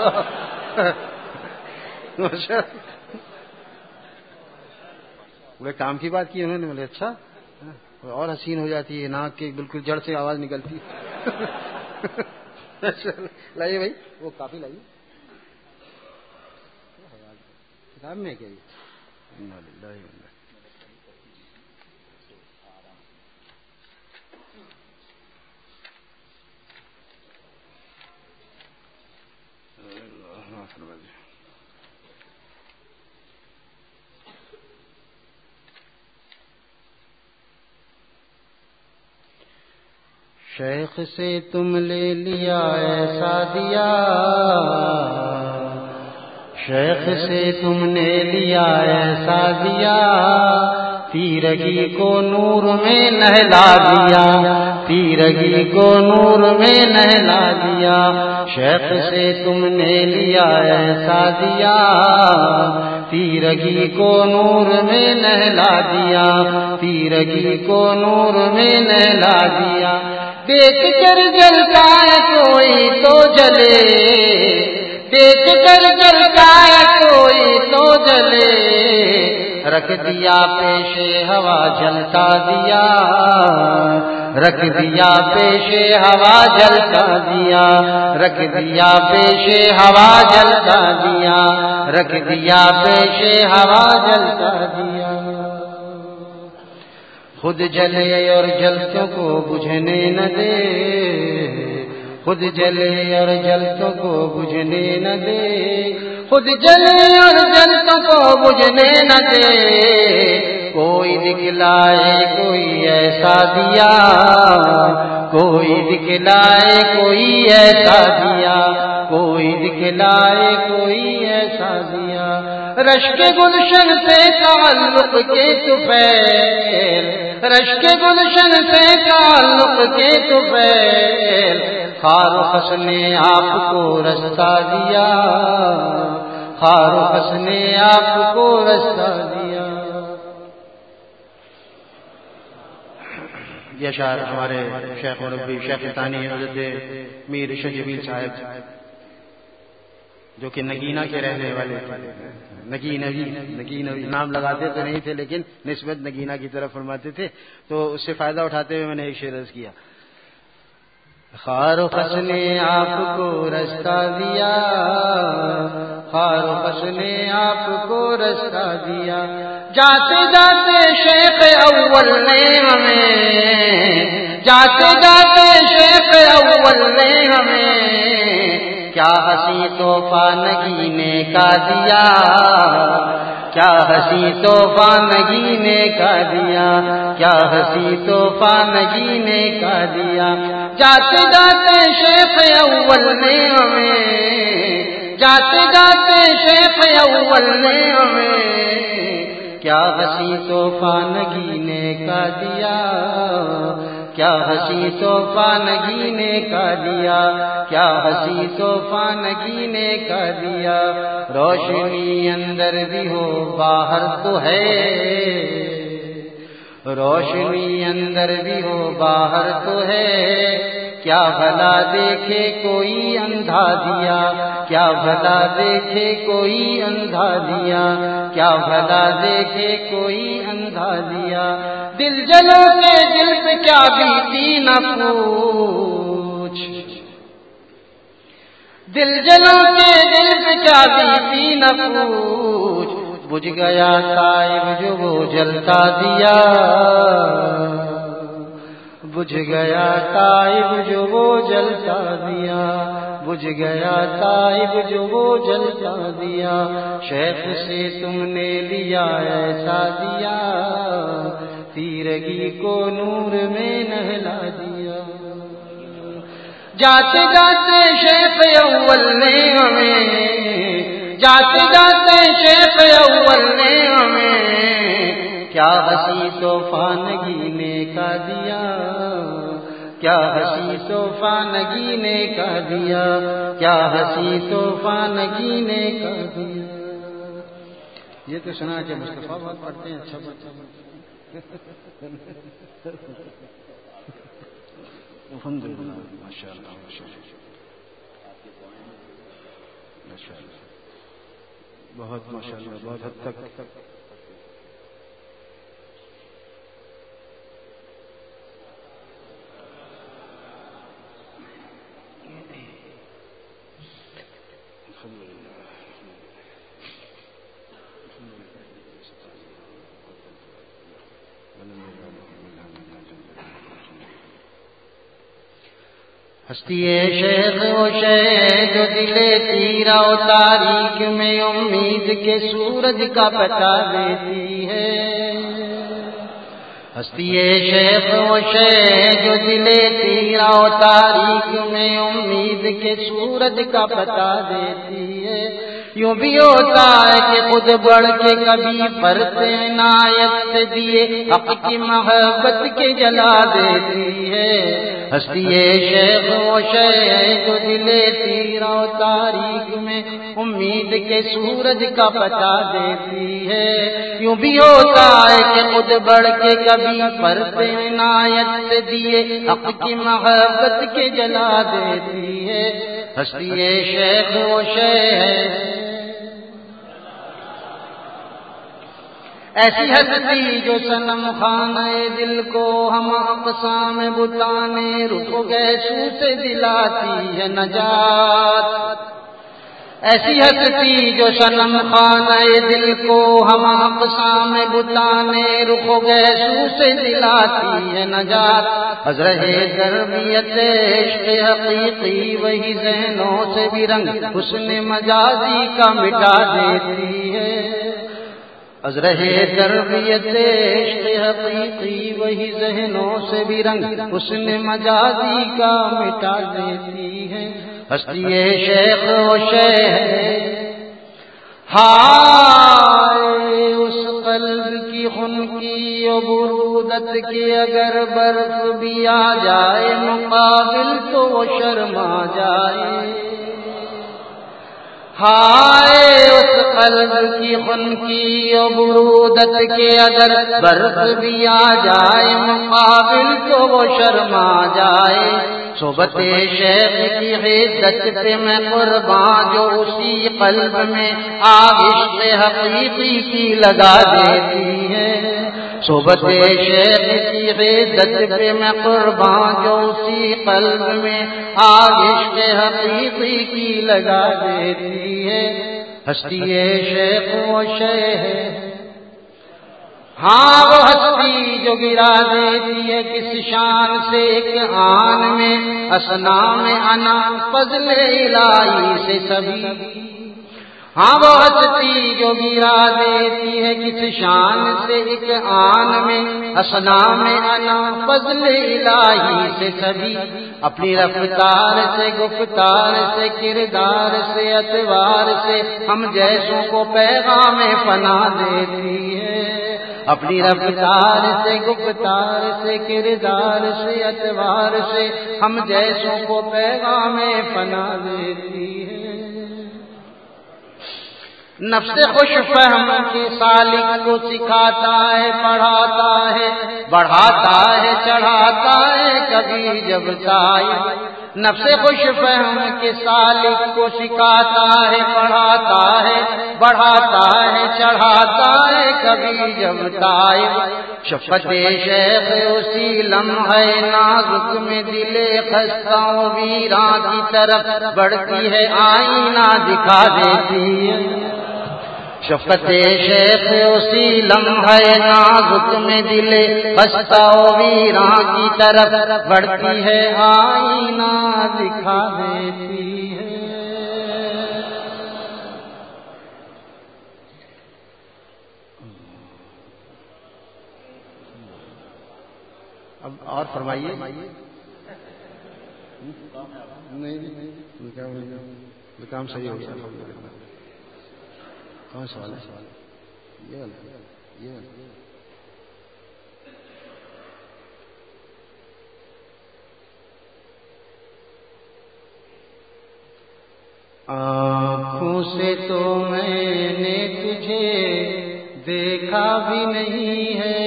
بڑے کام کی بات کی انہوں نے، بولے اچھا اور حسین ہو جاتی ہے، ناک کے بالکل جڑ سے آواز نکلتی ہے۔ لائیے بھائی وہ کافی لائیے، کتاب میں کیا شیخ سے تم لے لیا ایسا دیا، شیخ سے تم نے لیا ایسا دیا، تیرگی کو نور میں نہلا دیا، تیرگی کو نور میں نہلا دیا، شیخ سے تم نے لیا ایسا دیا، تیرگی کو نور میں نہلا دیا، تیرگی کو نور میں نہلا دیا، دیکھ کر جلتا ہے کوئی تو جلے، دیکھ کر جلتا ہے کوئی تو جلے، رکھ دیا پیش ہوا جلتا دیا، رکھ دیا پیش ہوا جلتا دیا، رکھ دیا پیش ہوا جلتا دیا، رکھ دیا پیش ہوا جلتا دیا، خود جلے اور جلتوں کو بجھنے نہ دے، خود جلے اور جلتوں کو بجھنے نہ دے، خود جلے اور جلتوں کو بجھنے نہ دے، کوئی دکھلائے کوئی ایسا دیا، کوئی دکھلائے کوئی ایسا دیا، کوئی دکھلائے کوئی ایسا دیا، رشک گلشن سے تعلق کے طفیل، رشک گلشن سے تعلق کے طفیل، خار و خس نے آپ کو رستہ دیا، خار و خس نے آپ کو رستہ دیا۔ یہ اشعار ہمارے شیخ مربی شیخ ثانی حضرت میر شجبیل صاحب جو کہ نگینہ کے رہنے والے نگینوی نام لگاتے تو نہیں تھے لیکن نسبت نگینہ کی طرف فرماتے تھے، تو اس سے فائدہ اٹھاتے ہوئے میں نے ایک شعر عرض کیا، خار و خس نے آپ کو رستہ دیا، خار و خس نے آپ کو رستہ دیا، جاتے جاتے شیخ اول نے ہمیں، جاتے جاتے شیخ اول نے ہمیں کیا ہنسی تحفہ نگینے کا دیا، کیا ہنسی تحفہ نگینے کا دیا، کیا ہنسی تحفہ نگینے کا دیا، جاتے جاتے شیخ اول نے ہمیں، جاتے جاتے شیخ اول نے ہمیں کیا ہنسی تحفہ نگینے کا دیا، کیا ہنسی تحفہ نگینے کا دیا، کیا ہنسی تحفہ نگینے کا دیا، روشنی اندر بھی ہو باہر تو ہے، روشنی اندر بھی ہو باہر تو ہے، کیا بھلا دیکھے کوئی اندھا دیا، کیا بھلا دیکھے کوئی اندھا دیا، کیا بھلا دیکھے کوئی اندھا دیا، دل جلوں کے دل پہ کیا بیتی نہ پوچھ، دل جلوں کے دل پہ کیا بیتی نہ پوچھ، بجھ گیا طائب جو وہ جلتا دیا، بجھ گیا طائب جو وہ جلتا دیا، بجھ گیا طائب جو وہ جلتا دیا، شیخ سے تم نے لیا ایسا دیا، تیرگی کو نور میں نہلا دیا، جاتے جاتے شیخ اول نے ہمیں، جاتے جاتے شیخ اول نے ہمیں کیا ہنسی تحفہ نگینے کا دیا، کیا ہنسی تحفہ نگینے کا دیا، کیا ہنسی تحفہ نگینے کا دیا۔ یہ تو سنا کہ مصطفیٰ بات پڑھتے ہیں، اچھا بچہ الحمدللہ، ماشاءاللہ بہت ماشاءاللہ، بہت حد تک ہستی شیخ و شیخ جو دل تیرا و تاریخ میں امید کے سورج کا پتا دیتی ہے، ہستی شیخ و شیخ جو دل تیرا و تاریخ میں امید کے سورج کا پتا دیتی ہے، یوں بھی ہوتا ہے کہ خود بڑھ کے کبھی فرت عنایت سے دیے حق کی محبت کے جلا دیتی ہے، ہستی شیخ و شیخ جو دل تیرا و تاریخ میں امید کے سورج کا پتا دیتی ہے، یوں بھی ہوتا ہے کہ خود بڑھ کے کبھی فرت عنایت سے دیے حق کی محبت کے جلا دیتی ہے، ہستی شیخ و شیخ ایسی ہستی جو صنم خانہ دل کو ہم اقسام بتانے رخ گیسو سے دلاتی ہے نجات، ایسی ہستی جو صنم خانہ دل کو ہم اقسام بتانے رخ گیسو سے دلاتی ہے نجات، از رہے تربیت عشق حقیقی وہی ذہنوں سے بھی رنگ حسن مجازی کا مٹا دیتی ہے، از رہے تربیت عشق حقیقی وہی ذہنوں سے بھی رنگ حسن مجازی کا مٹا دیتی ہے، ہستی شیخ و شیخ ہائے اس قلب کی خنکی و برودت کے اگر برف بھی آ جائے مقابل تو وہ شرما جائے، ہائے اس قلب کی خنکی و برودت کے اگر برف بھی آ جائے مقابل تو وہ شرما جائے، صحبت شیخ کی عزت پہ میں قربان جو اسی قلب میں آگ عشق حقیقی کی لگا دیتی ہے، صحبت شیخ کی عزت پہ میں قربان جو اسی قلب میں آگ عشق حقیقی کی لگا دیتی ہے، ہستی شیخ و شیخ ہاں وہ ہستی جو گرا دیتی ہے کس شان سے ایک آن میں اسنا میں انا فضل الہی سے سبھی، ہاں وہ ہستی جو گرا دیتی ہے کس شان سے ایک آن میں اسنا میں انا فضل الہی سے سبھی، اپنی رفتار سے گفتار سے کردار سے اتوار سے ہم جیسوں کو پیغام فنا دیتی ہے، اپنی رفتار سے گفتار سے کردار سے اتوار سے ہم جیسوں کو پیغام فنا دیتی ہے، نفس خوش فہم کے سالک کو سکھاتا ہے، پڑھاتا ہے، بڑھاتا ہے، چڑھاتا ہے کبھی جب تائب۔ نفس خوش فہم کے سالک کو سکھاتا ہے، پڑھاتا ہے، بڑھاتا ہے، چڑھاتا ہے کبھی جب تائب۔ شفقت شیخ اسی لمحے نازک میں دل خستہ و ویراں کی طرف بڑھتی ہے، آئینہ دکھا دیتی ہے۔ شفقت شیخ اسی لمحے نازک میں دل خستہ و ویراں کی طرف بڑھتی ہے، آئینہ دکھا دیتی ہے۔ اب اور فرمائیے۔ نہیں کام صحیح ہو گیا، کون سوال ہے؟ یہ آنکھوں سے تو میں نے تجھے دیکھا بھی نہیں ہے،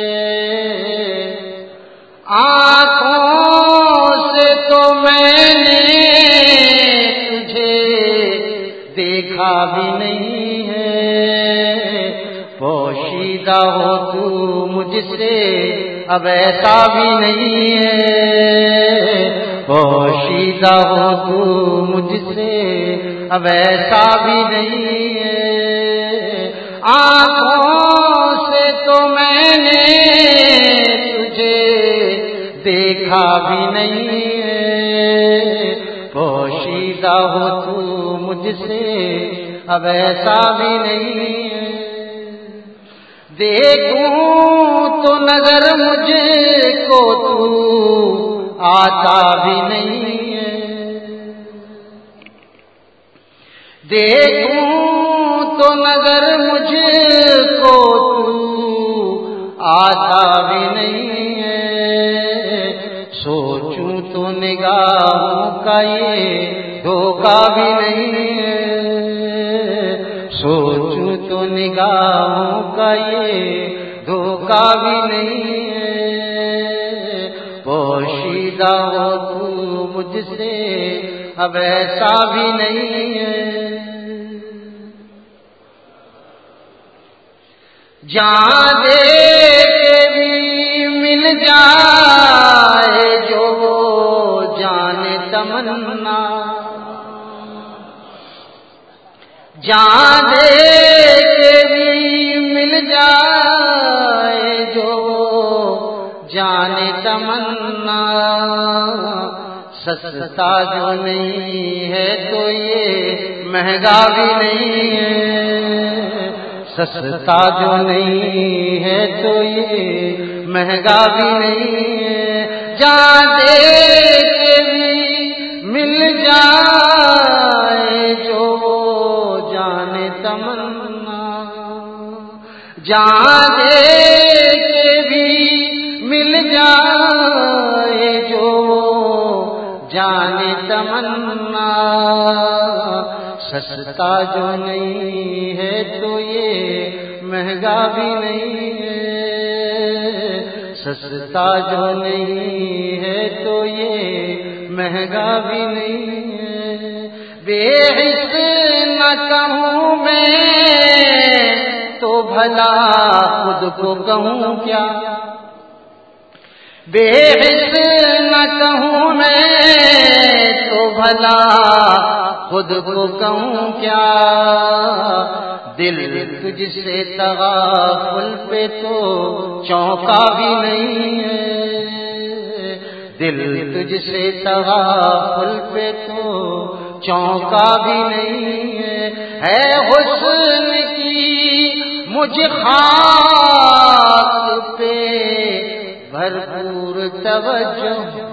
آنکھوں سے تو میں نے تجھے دیکھا بھی نہیں ہے، پوشیدہ ہو تو مجھ سے اب ایسا بھی نہیں ہے، پوشیدہ ہو تو مجھ سے اب ایسا بھی نہیں ہے، آنکھوں سے تو میں نے تجھے دیکھا بھی نہیں ہے، پوشیدہ ہو تو مجھ سے اب ایسا بھی نہیں ہے، دیکھوں تو نظر مجھ کو تو آتا بھی نہیں ہے، دیکھوں تو نظر مجھ کو تو آتا بھی نہیں ہے، سوچوں تو نگاہوں کا یہ دھوکہ بھی نہیں ہے، سوچوں تو نگاہوں کا یہ دھوکہ بھی نہیں ہے، پوشیدہ ہو تو مجھ سے اب ایسا بھی نہیں ہے، جان دے کے بھی مل جائے جو جان تمنا، جان دے کے بھی مل جائے جو جان تمنا، سستا جو نہیں ہے تو یہ مہنگا بھی نہیں ہے، سستا جو نہیں ہے تو یہ مہنگا بھی نہیں ہے، جان دے کے بھی مل جائے جو جان تمنا، جان دے کے بھی مل جائے جو جان تمنا، سستا جو نہیں ہے تو یہ مہنگا بھی نہیں ہے، سستا جو نہیں ہے تو یہ مہنگا بھی نہیں ہے، بے حس نہ کہوں میں تو بھلا خود کو کہوں کیا، بے حس نہ کہوں میں تو بھلا خود کو کہوں کیا، دل تجھ سے تغافل پہ تو چونکا بھی نہیں ہے، دل تجھ سے تغافل پہ تو چونکا بھی نہیں ہے حسن کی مجھ خاک پہ بھرپور توجہ،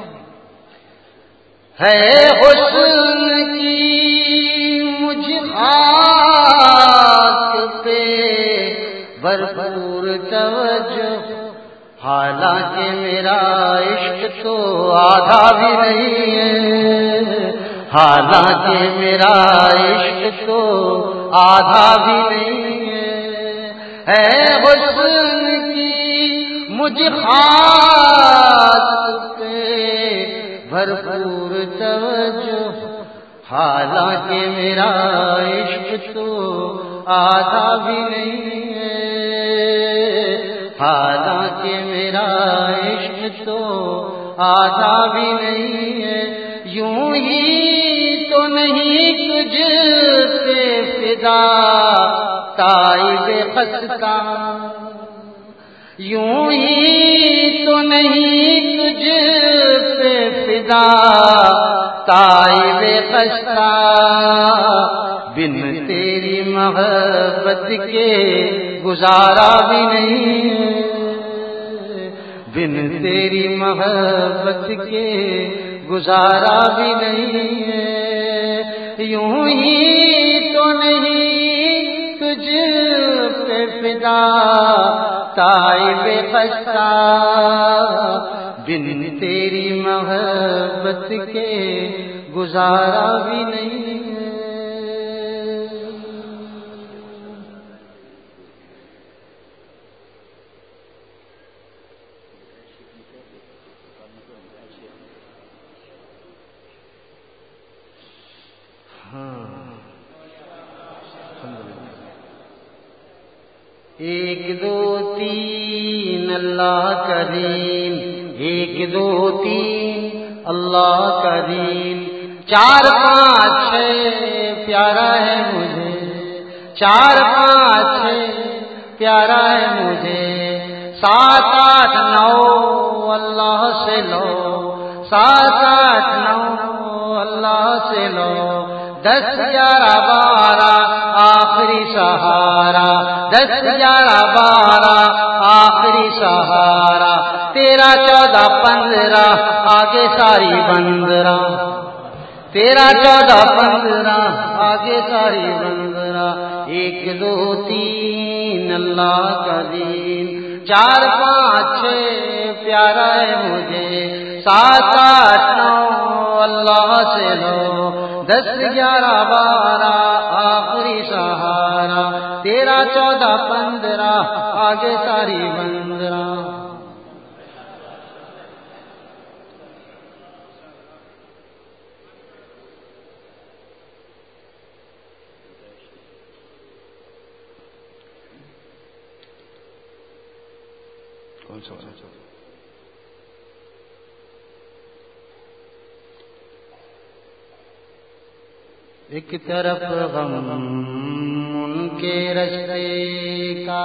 ہے حسن کی مجھ خاک پہ بھرپور توجہ، حالانکہ میرا عشق تو آدھا بھی نہیں ہے، حالانکہ میرا عشق تو آدھا بھی نہیں ہے حسن کی مجھ خاص پہ بھرپور توجہ حالانکہ میرا عشق تو آدھا بھی نہیں ہے حالانکہ میرا عشق تو آدھا بھی نہیں ہے یوں ہی تو نہیں تجھ پہ فدا تائب خستہ یوں ہی تو نہیں تجھ پہ فدا تائب خستہ بن تیری محبت کے گزارا بھی نہیں بن تیری محبت کے گزارا بھی نہیں ہے یوں ہی تو نہیں تجھ پہ فدا تائب خستہ بن تیری محبت کے گزارا بھی نہیں ہے ایک دو تین اللہ کریم ایک دو تین اللہ کریم چار پانچ چھ پیارا ہے مجھے چار پانچ چھ پیارا ہے مجھے سات آٹھ نو اللہ سے لو سات آٹھ نو اللہ سے لو 10 11 12 آخری سہارا 10 11 12 آخری سہارا 13 14 15 آگے ساری 15 13 14 15 آگے ساری 15 1 2 3 اللہ کا دین 4 5 6 پیارا ہے مجھے 7 8 9 اللہ سے لو 10 11 12 آخری سہارا 13 14 15 آگے ساری 15 ایک طرف غم ان کے رشتے کا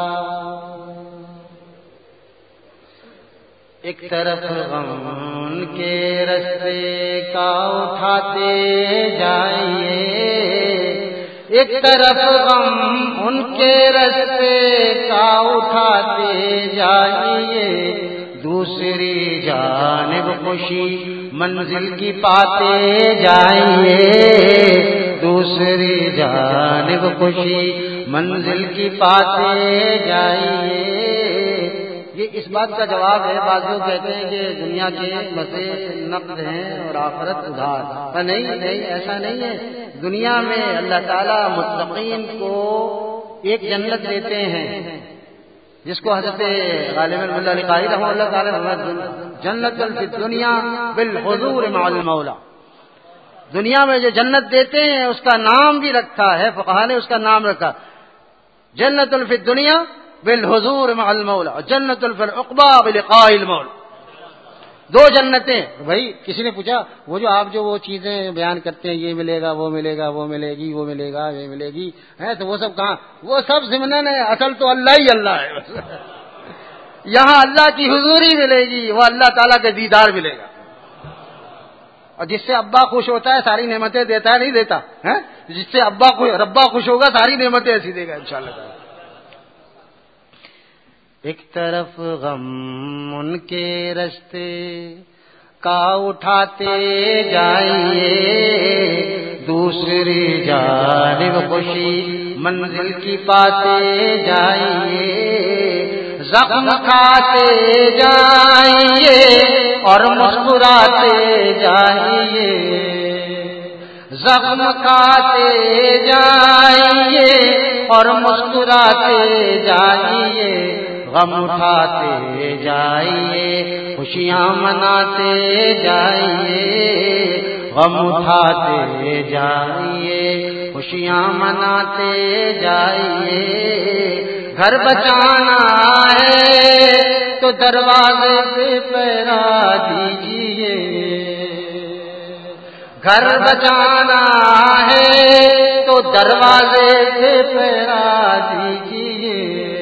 ایک طرف غم ان کے رشتے کا اٹھاتے جائیے ایک طرف غم ان کے رشتے کا اٹھاتے جائیے دوسری جانب خوشی منزل کی پاتے جائیے دوسری جانب خوشی منزل کی پاتے جائیے یہ اس بات کا جواب ہے بعض لوگ کہتے ہیں کہ دنیا کے مزے نقد ہیں اور آخرت ادھار پر نہیں ایسا نہیں ہے دنیا میں اللہ تعالیٰ متقین کو ایک جنت دیتے ہیں جس کو حضرت غالب الملا علی قاری رحمہ اللہ تعالی جنت فی الدنیا بالحضور مع المولا دنیا میں جو جنت دیتے ہیں اس کا نام بھی رکھا ہے فقہا نے اس کا نام رکھا جنت فی الدنیا بالحضور مع المولا جنت فی العقبى بلقاء المولا دو جنتیں بھائی کسی نے پوچھا وہ جو آپ جو وہ چیزیں بیان کرتے ہیں یہ ملے گا وہ ملے گا وہ ملے گی وہ ملے گا یہ ملے گی ہے تو وہ سب کہاں وہ سب ضمن ہے اصل تو اللہ ہی اللہ ہے یہاں اللہ کی حضوری ملے گی وہ اللہ تعالیٰ کا دیدار ملے گا اور جس سے ابا خوش ہوتا ہے ساری نعمتیں دیتا ہے نہیں دیتا ہے جس سے ربا خوش ہوگا ساری نعمتیں ایسی دے گا انشاءاللہ تعالیٰ ایک طرف غم ان کے رستے کا اٹھاتے جائیے دوسری جانب خوشی منزل کی پاتے جائیے زخم کھاتے جائیے اور مسکراتے جائیے زخم کھاتے جائیے اور مسکراتے جائیے، غم اٹھاتے جائیے خوشیاں مناتے جائیے، غم اٹھاتے جائیے خوشیاں مناتے جائیے۔ گھر بچانا ہے تو دروازے پہ پہرا دیجیے، گھر بچانا ہے تو دروازے پہ پہرا دیجیے۔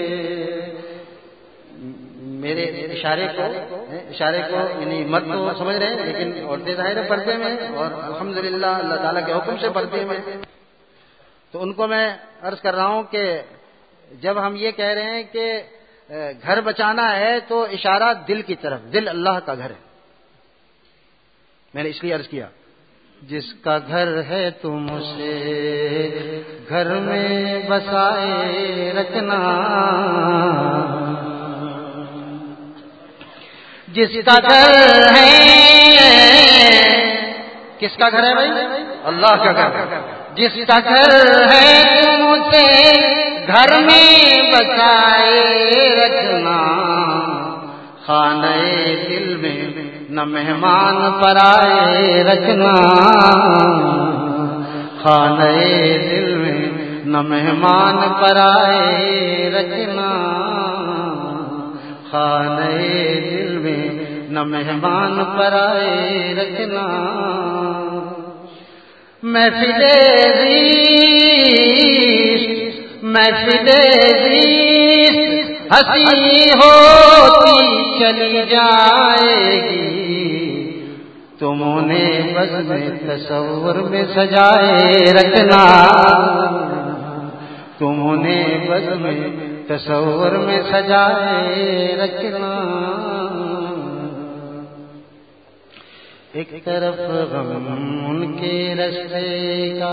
میرے اشارے کو یعنی مت تو سمجھ رہے ہیں، لیکن عورتیں ظاہر پردے میں، اور الحمدللہ اللہ تعالیٰ کے حکم سے پردے میں، تو ان کو میں عرض کر رہا ہوں کہ جب ہم یہ کہہ رہے ہیں کہ گھر بچانا ہے تو اشارہ دل کی طرف، دل اللہ کا گھر ہے۔ میں نے اس لیے عرض کیا جس کا گھر ہے تم اسے گھر میں بسائے رکھنا، جس کا گھر ہے، کس کا گھر ہے بھائی؟ اللہ کا گھر۔ جس کا گھر ہے تم اسے گھر میں بسائے رکھنا، خانہ دل میں نہ مہمان پرائے رکھنا، خانہ دل میں نہ مہمان پرائے رکھنا، خانہ دل میں نہ مہمان پرائے رکھنا۔ محفل زیست ہنسی ہوتی چلی جائے گی، تم انہیں بزم تصور میں سجائے رکھنا، تم انہیں بزم تصور میں سجائے رکھنا۔ ایک طرف غم ان کے رستے کا،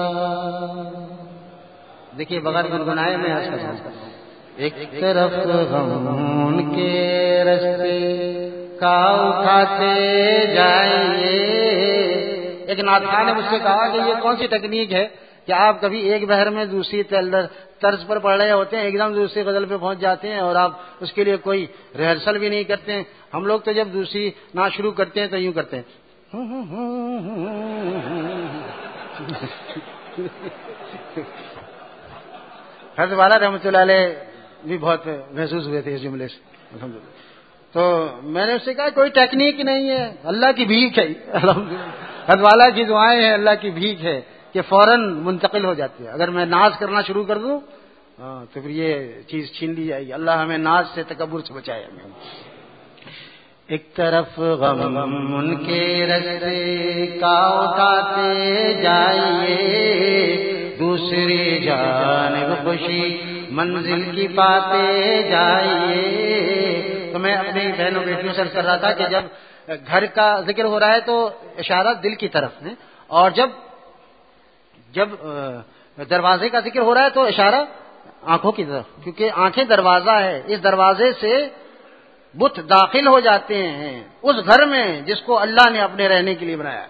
دیکھیے بغیر گنگنائے میں عرض کر رہا ہوں، ایک طرف غم ان کے رستے کا اٹھاتے جائیے۔ ایک نعتخوان نے مجھ سے کہا کہ یہ کون سی ٹیکنیک ہے کہ آپ کبھی ایک بہر میں دوسری طرز پر پڑھ رہے ہوتے ہیں، ایک دم دوسری غزل پہ پہنچ جاتے ہیں اور آپ اس کے لیے کوئی ریہرسل بھی نہیں کرتے ہیں۔ ہم لوگ تو جب دوسری نعت شروع کرتے ہیں تو یوں کرتے ہیں، حضرت والا رحمۃ اللہ علیہ بھی بہت محسوس ہوئے تھے اس جملے سے الحمدللہ۔ تو میں نے اس سے کہا کوئی ٹیکنیک نہیں ہے، اللہ کی بھیک ہے الحمدللہ، حضرت والا کی دعائیں ہیں، اللہ کی بھیک ہے کہ فوراً منتقل ہو جاتی ہے۔ اگر میں ناز کرنا شروع کر دوں تو پھر یہ چیز چھین لی جائے گی۔ اللہ ہمیں ناز سے، تکبر سے بچائے ہمیں۔ ایک طرف غم ان کے رستے کا اٹھاتے جائیے، دوسری جانب خوشی منزل کی پاتے جائیے۔ تو میں اپنی بہنوں بیٹیوں سے کر رہا تھا کہ جب گھر کا ذکر ہو رہا ہے تو اشارہ دل کی طرف ہے، اور جب دروازے کا ذکر ہو رہا ہے تو اشارہ آنکھوں کی طرف، کیونکہ آنکھیں دروازہ ہے، اس دروازے سے بت داخل ہو جاتے ہیں اس گھر میں جس کو اللہ نے اپنے رہنے کے لیے بنایا ہے۔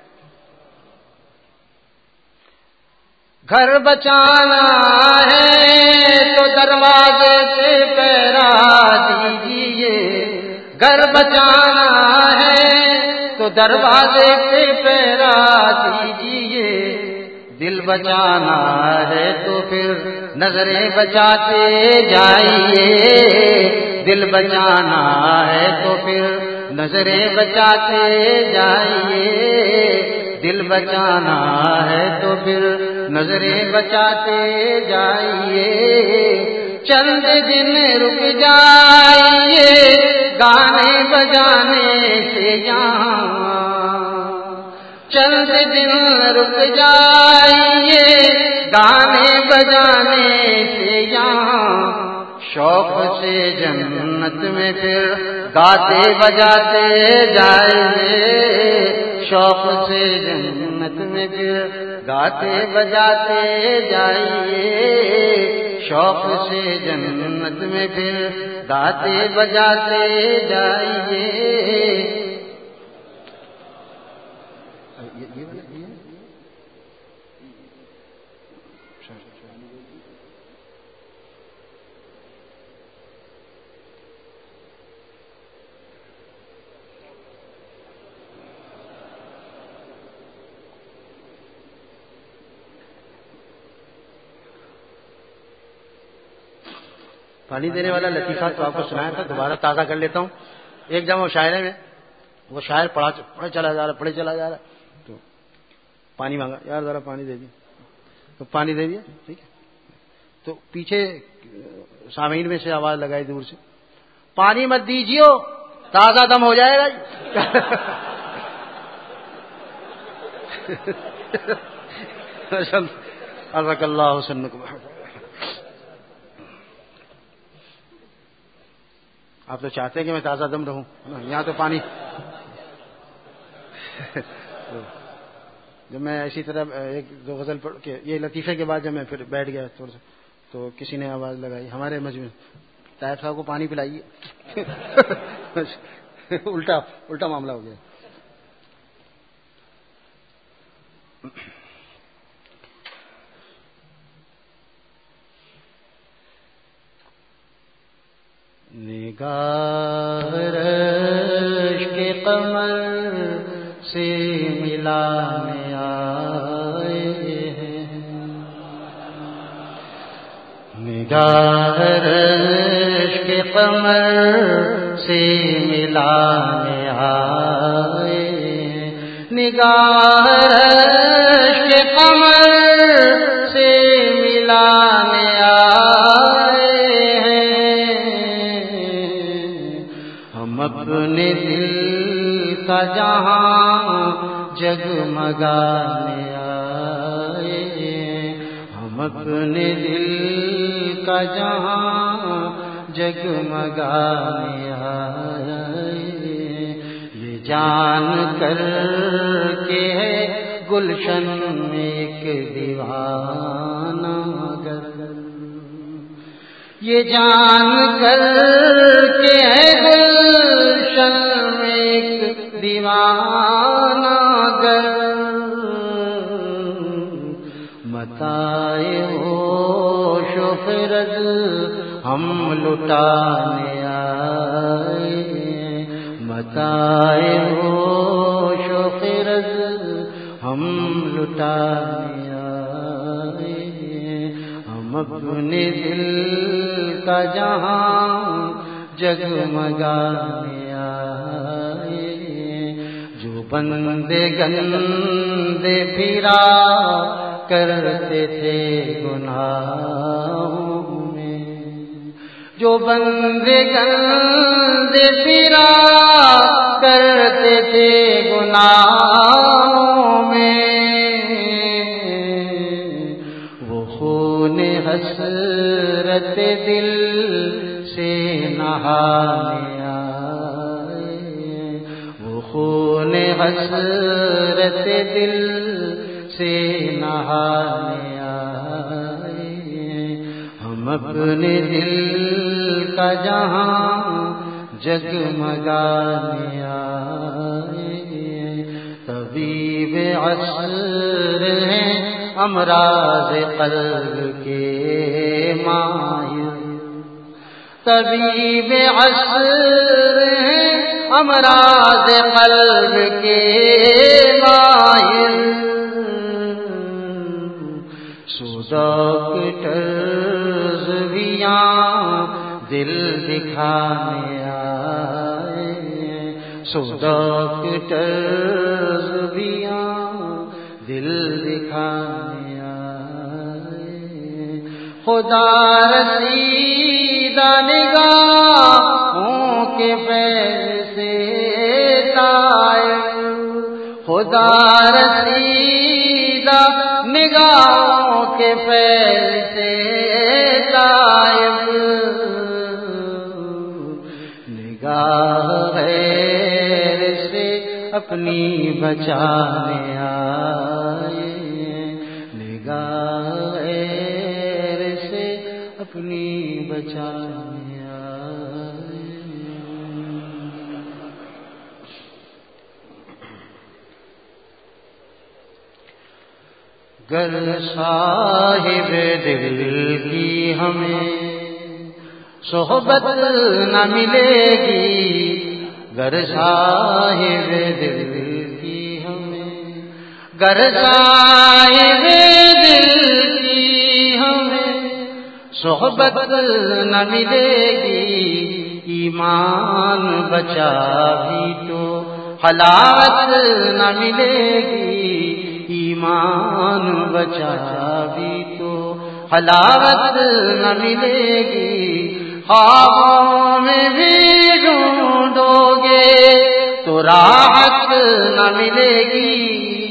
گھر بچانا ہے تو دروازے سے پہرا دیجیے، گھر بچانا ہے تو دروازے سے پہرا دیجیے، دل بچانا ہے تو پھر نظریں بچاتے جائیے، دل بچانا ہے تو پھر نظریں بچاتے جائیے، دل بچانا ہے تو پھر نظریں بچاتے جائیے۔ چند دن رک جائیے گانے بجانے سے یہاں، چند دن رک جائیے گانے بجانے سے یہاں، شوق سے جنت میں پھر گاتے بجاتے جائیے، شوق سے جنت میں پھر گاتے بجاتے جائیے، شوق سے جنت میں پھر گاتے بجاتے جائیے۔ پانی دینے والا لطیفہ تو آپ کو سنایا تھا، دوبارہ تازہ کر لیتا ہوں. ایک جب وہ شاعری میں وہ شاعر پڑھے چلا جا رہا تو پانی مانگا، یار ذرا پانی دے دی، تو پانی دے دیا. ٹھیک ہے، تو پیچھے سامعین میں سے آواز لگائی دور سے، پانی مت دیجیے تازہ دم ہو جائے گا. الرک اللہ حسنکم. آپ تو چاہتے ہیں کہ میں تازہ دم رہوں، یہاں تو پانی. جب میں اسی طرح ایک دو غزل پڑھ کے یہ لطیفے کے بعد جب میں پھر بیٹھ گیا تھوڑا سا، تو کسی نے آواز لگائی ہمارے مجمع، طاہر صاحب کو پانی پلائیے. الٹا معاملہ ہو گیا. نگاہ رشک قمر سے ملانے آئے ہیں، نگاہ رشک قمر سے ملانے آئے ہیں، نگاہ رشک قمر سے ملانے آئے ہیں، ہم اپنے دل کا جہاں جگمگانے آئے ہیں، ہم اپنے دل کا جہاں جگمگانے آئے ہیں، یہ جان کر کے ہے گلشن میں ایک دیوانہ گر، یہ جان کر کے ہے گلشن میں ایک دیوانہ گر، متائے ہوش و خرد ہم لٹانے آئے ہیں، متائے ہوش و خرد ہم لٹانے آئے ہیں، ہم اپنے دل کا جہاں جگمگانے آئے ہیں، جو بندے گندے پھرا کرتے تھے گناہوں میں، جو بندے گندے پھرا کرتے تھے گناہوں میں، وہ خون حسرت دل سے نہانے آئے ہیں، وہ خون حسرت دل سے نہانے آئے ہیں، ہم اپنے دل کا جہاں جگمگانے آئے ہیں، طبیب عصر ہیں امراض قلب کے ماہر، طبیب عصر ہیں امراض قلب کے ماہر، سو ڈاکٹرز بھی دل دکھانے آئے ہیں، سو ڈاکٹرز بھی دل دکھانے آئے ہیں، خدا رسیدہ نگاہوں کے فیض سے طائب، خدا رسیدہ نگاہوں کے فیض سے طائب، نگاہ غیر سے اپنی بچانے آئے ہیں، نگاہ غیر سے اپنی بچانے آئے ہیں۔ گر صاحب دل کی ہمیں صحبت نہ ملے گی، گر صاحب دل کی ہمیں، گر صاحب دل کی ہمیں صحبت نہ ملے گی ایمان بچا بھی تو حلاوت نہ ملے گی ایمان بچا بھی تو حلاوت نہ ملے گی خوابوں میں بھی ڈھونڈو گے تو راحت نہ ملے گی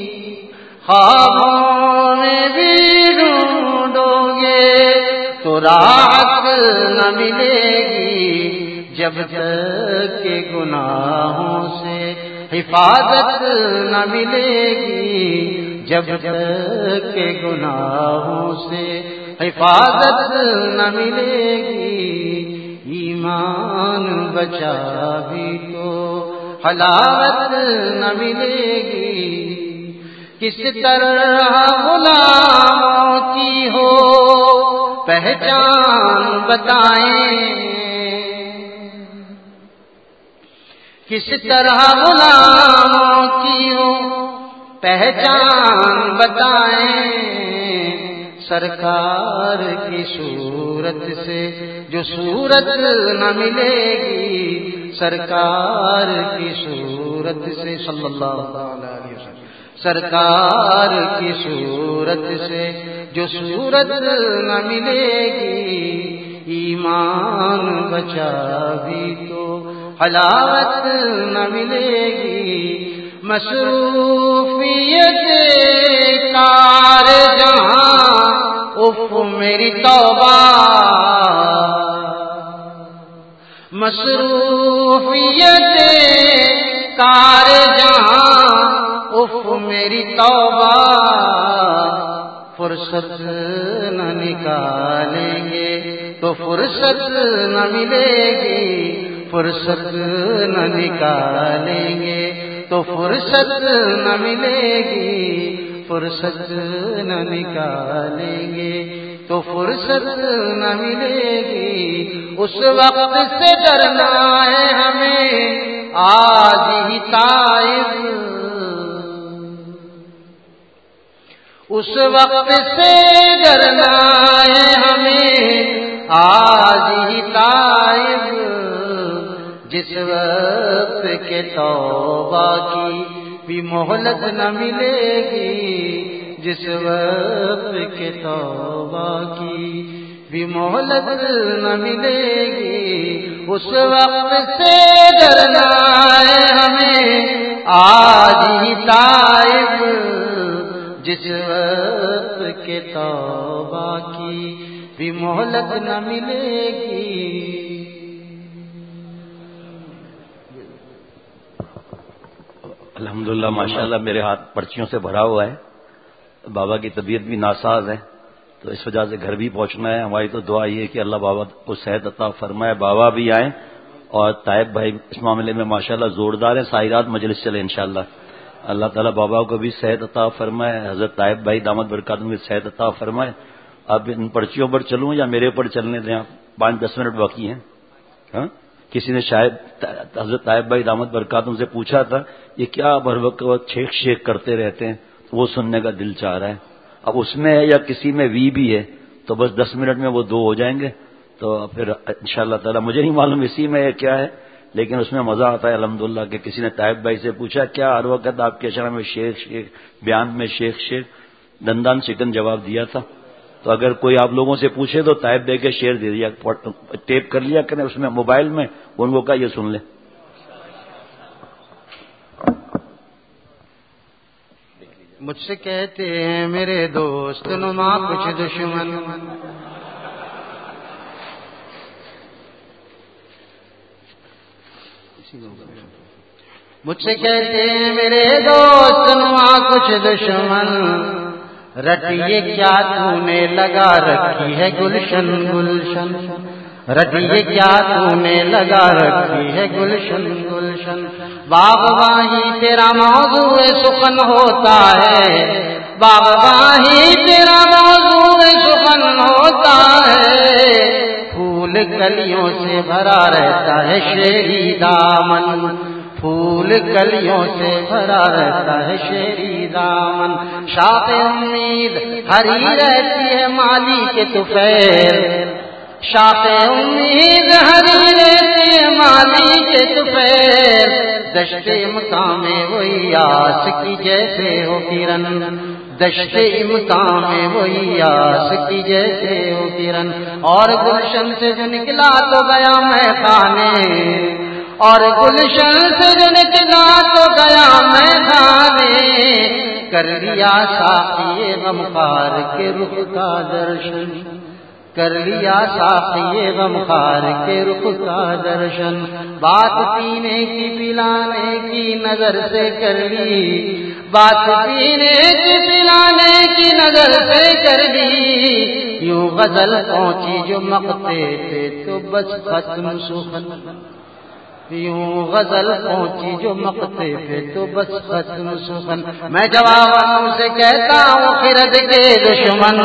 خوابوں میں بھی ڈھونڈو گے تو راحت نہ ملے گی جب تک کہ گناہوں سے حفاظت نہ ملے گی جب تک کہ گناہوں سے حفاظت نہ ملے گی ایمان بچا بھی تو حلاوت نہ ملے گی کس طرح غلاموں کی ہو پہچان بتائیں کس طرح غلاموں کی ہو پہچان بتائیں سرکار کی صورت سے جو صورت نہ ملے گی سرکار کی صورت سے صلی اللہ علیہ وسلم سرکار کی صورت سے جو صورت نہ ملے گی ایمان بچا بھی تو حلاوت نہ ملے گی مصروفیت کار جہاں اف میری توبہ مصروفیت کار جہاں اف میری توبہ فرصت نہ نکالیں گے تو فرصت نہ ملے گی فرصت نہ نکالیں گے تو فرصت نہ ملے گی فرصت نہ نکالیں گے تو فرصت نہ ملے گی اس وقت سے ڈرنا ہے ہمیں آج ہی تائب اس وقت سے ڈرنا ہے ہمیں آج ہی تائب جس وقت کے توبہ کی بھی مہلت نہ ملے گی جس وقت کے توبہ کی بھی مہلت نہ ملے گی اس وقت سے ڈرنا ہے ہمیں آج ہی تائب جس وقت کے توبہ کی بھی مہلت نہ ملے گی الحمدللہ ماشاءاللہ میرے ہاتھ پرچیوں سے بھرا ہوا ہے بابا کی طبیعت بھی ناساز ہے تو اس وجہ سے گھر بھی پہنچنا ہے ہماری تو دعا یہ ہے کہ اللہ بابا کو صحت عطا فرمائے بابا بھی آئیں اور طائب بھائی اس معاملے میں ماشاءاللہ زوردار ہیں ساری رات مجلس چلے انشاءاللہ اللہ تعالیٰ بابا کو بھی صحت عطا فرمائے حضرت طائب بھائی دامت برکاتہم کی صحت عطا فرمائے اب ان پرچیوں پر چلوں یا میرے اوپر چلنے دیں 5-10 منٹ باقی ہیں ہاں کسی نے شاید حضرت طائب بھائی دامت برکاتہم سے پوچھا تھا یہ کیا بر وقت چھیک شیک کرتے رہتے ہیں تو وہ سننے کا دل چاہ رہا ہے اب اس میں ہے یا کسی میں وی بھی ہے تو بس 10 منٹ میں وہ 2 ہو جائیں گے تو پھر انشاءاللہ تعالی مجھے نہیں معلوم اسی میں ہے کیا ہے لیکن اس میں مزہ آتا ہے الحمدللہ کہ کسی نے طائب بھائی سے پوچھا کیا ہر وقت آپ کے شرح میں شیخ شیخ بیان میں شیخ شیخ دندان چکن جواب دیا تھا تو اگر کوئی آپ لوگوں سے پوچھے تو طائب بھائی کے شعر دے دیا ٹیپ کر لیا کریں اس میں موبائل میں ان کو کہا یہ سن لیں مجھ سے کہتے ہیں میرے دوست نما کچھ دشمن مجھ سے کہتے ہیں میرے دوست نما کچھ دشمن رٹیے کیا تو نے لگا رکھی ہے گلشن گلشن رٹیے کیا تو نے لگا رکھی ہے گلشن گلشن باغبانی تیرا موضوع سخن ہوتا ہے باغبانی تیرا موضوع سخن ہوتا ہے پھول کلیوں سے بھرا رہتا ہے شیری دامن پھول کلیوں سے بھرا رہتا ہے شیری دامن شاخ امید ہری رہتی ہے مالی کے طفیل شاخ امید ہری لیتی مالی کے دوپہر، دشت مقام وہی آس کی جیسے ہو کرن، دشت امکان میں وہی آس کی جیسے ہو کرن، اور گلشن سے جو نکلا تو گیا میں خانے، اور گلشن سے جو نکلا تو گیا میں خانے، کر لیا ساقی غمخوار کے رخ کا درشن، کر لیا ساقی غمخوار کے رخ کا درشن، بات پینے کی پلانے کی نظر سے کر لی، بات پینے کی پلانے کی نظر سے کر لی، یوں غزل پہنچی جو مقتے پہ تو بس ختم سخن، یوں غزل پہنچی جو مقتے پہ تو بس ختم سخن، میں جوابوں سے کہتا ہوں خرد کے دشمن،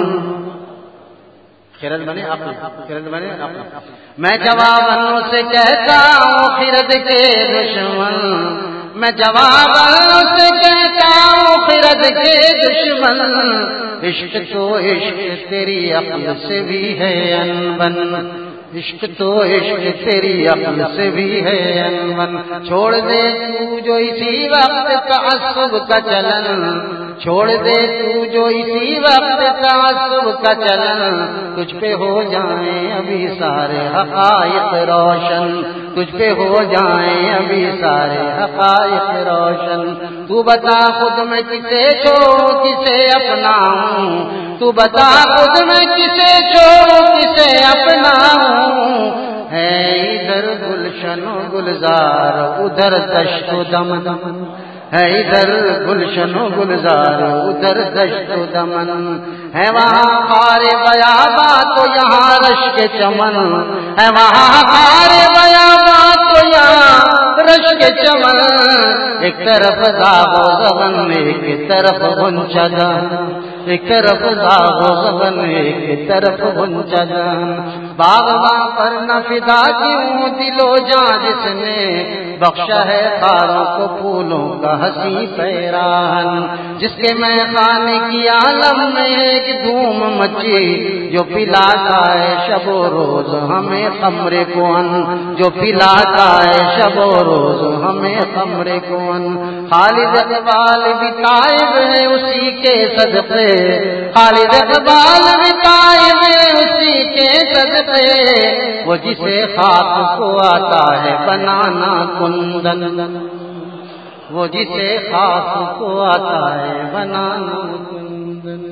خرد بنے اپنے، خرد بنے اپنے، میں جوابوں سے کہتا ہوں خرد کے دشمن، میں جوابوں سے کہتا ہوں خرد کے دشمن، عشق تو عشق تیری عقل سے بھی ہے انبن، عشق تو عشق تیری عقل سے بھی ہے انبن، چھوڑ دے تو جو اسی وقت تعصب کا چلن، چھوڑ دے تو جو اسی وقت تعصب کا چلن، تجھ پہ ہو جائیں ابھی سارے حقائق روشن، تجھ پہ ہو جائیں ابھی سارے حقائق روشن، تو بتا خود میں کسے چھوڑوں کسے اپناؤں، تو بتا خود میں کسے چھوڑوں کسے اپناؤں، ہے ادھر گلشن و گلزار ادھر دشت و دمن، ہے ادھر گلشن و گلزار ادھر دشت و دمن، ہے وہاں خار بیابا تو یہاں رشک چمن، ہے وہاں خار بیابا تو یہاں رشک چمن، ایک طرف داغ و زبن ایک طرف غنچہ جان، ایک طرف داغ و زبن ایک طرف غنچہ جان، باغباں پر نہ فدا کیوں دل و جان جس نے بخشا ہے خاروں کو پھولوں کا ہنسی پیران، جس کے میں خانے کی عالم میں ایک دھوم مچی، جو پلاتا ہے شب و روز ہمیں خمر کون، جو پلاتا ہے شب و روز ہمیں خمر کون، خالد اقبال بھی تائب ہے اسی کے صدقے، خالد اقبال بھی تائب ہے اسی کے صدقے، وہ جسے خاک کو آتا ہے بنانا کندن، وہ جسے خاک کو آتا ہے بنانا کندن،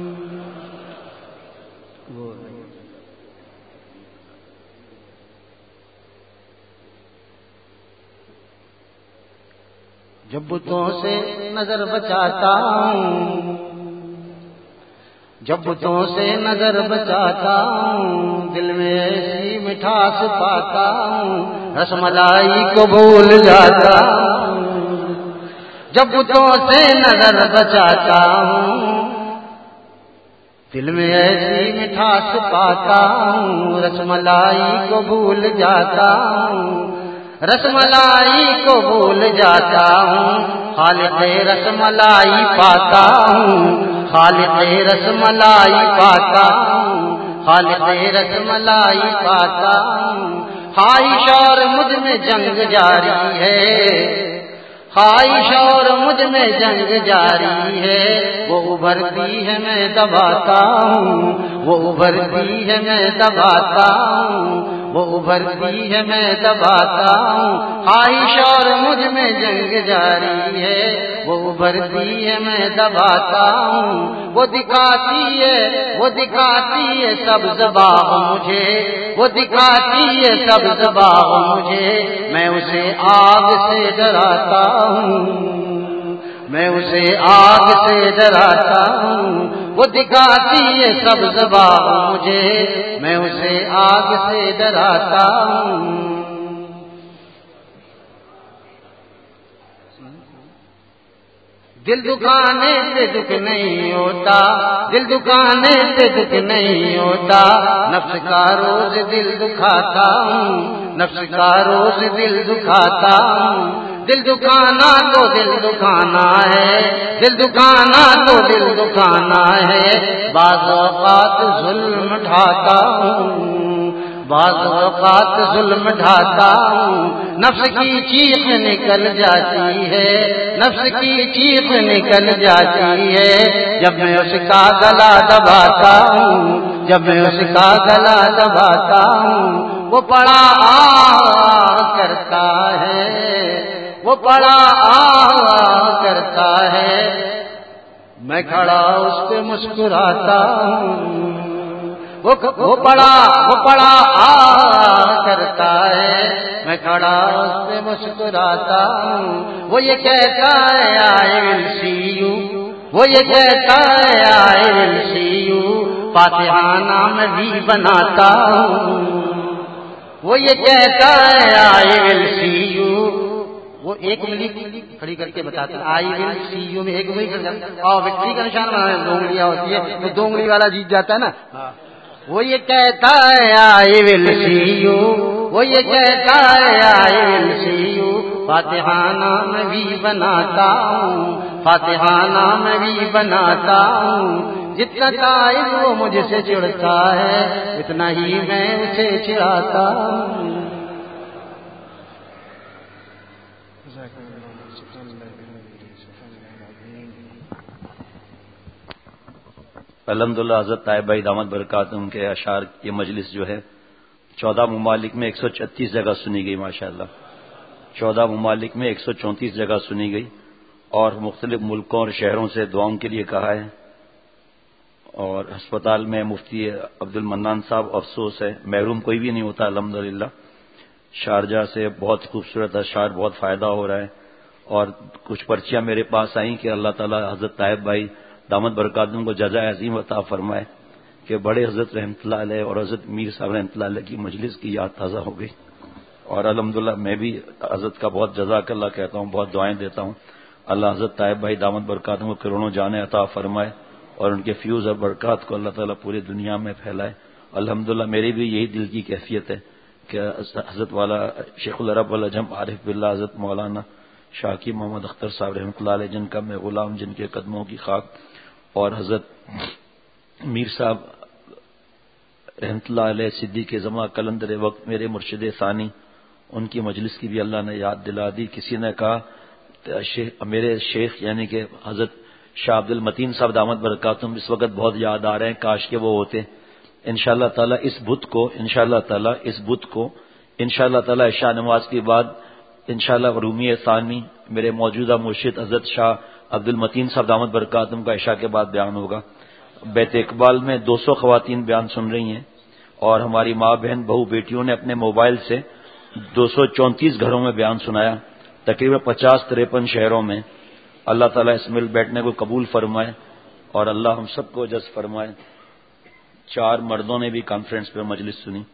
جب بتوں سے نظر بچاتا ہوں، جب بتوں سے نظر بچاتا ہوں، دل میں ایسی مٹھاس پاتا ہوں، رس ملائی کو بھول جاتا ہوں، جب بتوں سے نظر بچاتا ہوں، دل میں ایسی مٹھاس پاتا ہوں، رس ملائی کو بھول جاتا ہوں، رس ملائی کو بھول جاتا ہوں، خالق رس ملائی پاتا ہوں، خالق رس ملائی پاتا ہوں، خالق رس ملائی پاتا ہوں، خواہش اور مجھ میں جنگ جاری ہے، خواہش اور مجھ میں جنگ جاری ہے، وہ ابھرتی ہے میں دباتا ہوں، وہ ابھرتی ہے میں دباتا ہوں، وہ ابھرتی ہے میں دباتا ہوں، خواہش اور مجھ میں جنگ جاری ہے، وہ ابھرتی ہے میں دباتا ہوں، وہ دکھاتی ہے، وہ دکھاتی ہے سبز باغ مجھے، وہ دکھاتی ہے سبز باغ مجھے، میں اسے آگ سے ڈراتا ہوں، میں اسے آگ سے ڈراتا ہوں، وہ دکھاتی ہے سبز باغ مجھے، میں اسے آگ سے ڈراتا ہوں، دل دکھانے سے دکھ نہیں ہوتا، دل دکھانے سے دکھ نہیں ہوتا، نفس کا روز دل دکھاتا ہوں، نفس کا روز دل دکھاتا ہوں، دل دکھانا تو دل دکھانا ہے، دل دکھانا تو دل دکھانا ہے، بعض اوقات ظلم ڈھاتا ہوں، بعض اوقات ظلم ڈھاتا ہوں، نفس کی چیخ نکل جاتی ہے، نفس کی چیخ نکل جاتی ہے، جب میں اس کا گلا دباتا ہوں، جب میں اس کا گلا دباتا ہوں، وہ بڑا آہ کرتا ہے، وہ بڑا آہ کرتا ہے، میں کھڑا اس پہ مسکراتا ہوں، وہ بڑا آہ کرتا ہے، میں کھڑا اس پہ مسکراتا ہوں، وہ یہ کہتا ہے I will see you، وہ یہ کہتا ہے I will see you، فاتحہ نام بھی بناتا ہوں، وہ یہ کہتا ہے I will see you، وہ ایک انگلی کھڑی کر کے بتاتے ہیں I will see you میں ایک انگلی کھڑی کر کے، اور وکٹری کا نشان بنانا ہے، دو انگلیاں ہوتی ہے تو دو انگلی والا جیت جاتا ہے نا، وہ یہ کہتا ہے I will see you، وہ یہ کہتا ہے I will see you، فاتحہ نام بھی بناتا ہوں، فاتحہ نام بھی بناتا ہوں، جتنا طائف وہ مجھ سے چڑھتا ہے اتنا ہی میں اسے چڑھاتا ہوں۔ الحمدللہ حضرت طیب بھائی دامت برکاتہم کے اشعار یہ مجلس جو ہے 14 ممالک میں 136 جگہ سنی گئی، ماشاءاللہ 14 ممالک میں 134 جگہ سنی گئی، اور مختلف ملکوں اور شہروں سے دعاؤں کے لیے کہا ہے، اور ہسپتال میں مفتی عبد المنان صاحب افسوس ہے، محروم کوئی بھی نہیں ہوتا الحمدللہ۔ شارجہ سے بہت خوبصورت اشعار، بہت فائدہ ہو رہا ہے، اور کچھ پرچیاں میرے پاس آئیں کہ اللہ تعالیٰ حضرت طیب بھائی دامت برکاتہم کو جزائے عظیم عطا فرمائے کہ بڑے حضرت رحمۃ اللہ علیہ اور حضرت میر صاحب رحمۃ اللہ علیہ کی مجلس کی یاد تازہ ہو گئی، اور الحمدللہ میں بھی حضرت کا بہت جزاک اللہ کہتا ہوں، بہت دعائیں دیتا ہوں، اللہ حضرت طیب بھائی دامت برکاتہم کو کروڑوں جانیں عطا فرمائے، اور ان کے فیوز اور برکات کو اللہ تعالیٰ پوری دنیا میں پھیلائے۔ الحمدللہ میری بھی یہی دل کی کیفیت ہے کہ حضرت والا شیخ العرب والعجم عارف باللہ حضرت مولانا شاکی محمد اختر صاحب رحمۃ اللہ علیہ، جن کا میں غلام، جن کے قدموں کی خاک، اور حضرت میر صاحب رحمۃ اللہ علیہ صدیق زماں قلندر وقت میرے مرشد ثانی، ان کی مجلس کی بھی اللہ نے یاد دلا دی۔ کسی نے کہا میرے شیخ یعنی کہ حضرت شاہ عبد المتین صاحب دامت برکاتہم اس وقت بہت یاد آ رہے ہیں، کاش کہ وہ ہوتے۔ انشاءاللہ تعالی اس بدھ کو انشاءاللہ تعالی عشاء نماز کے بعد انشاءاللہ رومی ثانی میرے موجودہ مرشد حضرت شاہ عبد المتین صاحب دامت برکاتہم کا عشاء کے بعد بیان ہوگا۔ بیت اقبال میں 200 خواتین بیان سن رہی ہیں، اور ہماری ماں بہن بہو بیٹیوں نے اپنے موبائل سے 234 گھروں میں بیان سنایا، تقریباً 50-53 شہروں میں۔ اللہ تعالیٰ اس مل بیٹھنے کو قبول فرمائے، اور اللہ ہم سب کو جذب فرمائے۔ 4 مردوں نے بھی کانفرنس پہ مجلس سنی۔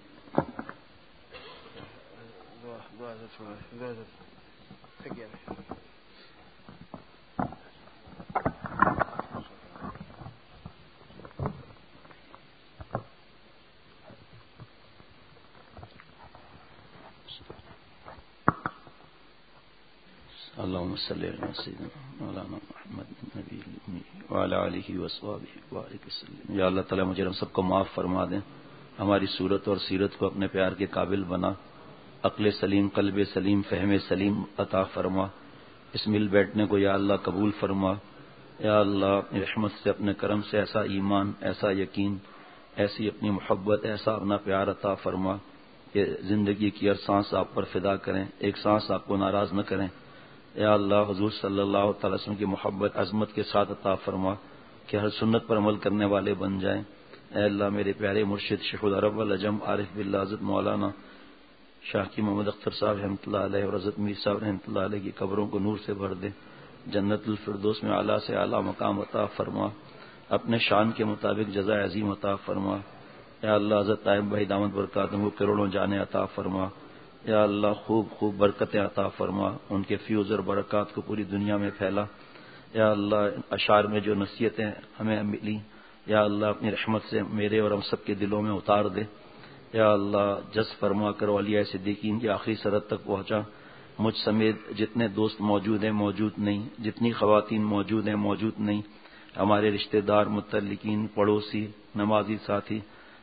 اللهم صل على سيدنا مولانا محمد النبي الأمي وعلى آله وصحبه وبارك وسلم۔ یا اللہ تعالیٰ مجھے ہم سب کو معاف فرما دیں، ہماری صورت اور سیرت کو اپنے پیار کے قابل بنا، عقل سلیم، قلب سلیم، فہم سلیم عطا فرما۔ اس مل بیٹھنے کو یا اللہ قبول فرما، یا اللہ اپنی رحمت سے، اپنے کرم سے ایسا ایمان، ایسا یقین، ایسی اپنی محبت، ایسا اپنا پیار عطا فرما کہ زندگی کی ہر سانس آپ پر فدا کریں، ایک سانس آپ کو ناراض نہ کریں۔ یا اللہ حضور صلی اللہ تعالی وسلم کی محبت عظمت کے ساتھ عطا فرما کہ ہر سنت پر عمل کرنے والے بن جائیں۔ اے اللہ میرے پیارے مرشد شیخ العرب والعجم عارف باللہ حضرت مولانا شاکی محمد اختر صاحب رحمۃ اللہ علیہ اور حضرت میر صاحب رحمۃ اللہ علیہ کی قبروں کو نور سے بھر دے، جنت الفردوس میں اعلیٰ سے اعلیٰ مقام عطا فرما، اپنے شان کے مطابق جزائے عظیم عطا فرما۔ یا اللہ حضرت طیب بھائی دامت برکاتہم کو کروڑوں جانے عطا فرما۔ یا اللہ خوب خوب برکتیں عطا فرما، ان کے فیوز اور برکات کو پوری دنیا میں پھیلا۔ یا اللہ اشعار میں جو نصیحتیں ہمیں ملی، یا اللہ اپنی رحمت سے میرے اور ہم سب کے دلوں میں اتار دے۔ یا اللہ جذب فرما کر اولیاء صدیقین کی آخری سرحد تک پہنچا۔ مجھ سمیت جتنے دوست موجود ہیں موجود نہیں، جتنی خواتین موجود ہیں موجود نہیں، ہمارے رشتہ دار، متعلقین، پڑوسی، نمازی ساتھی،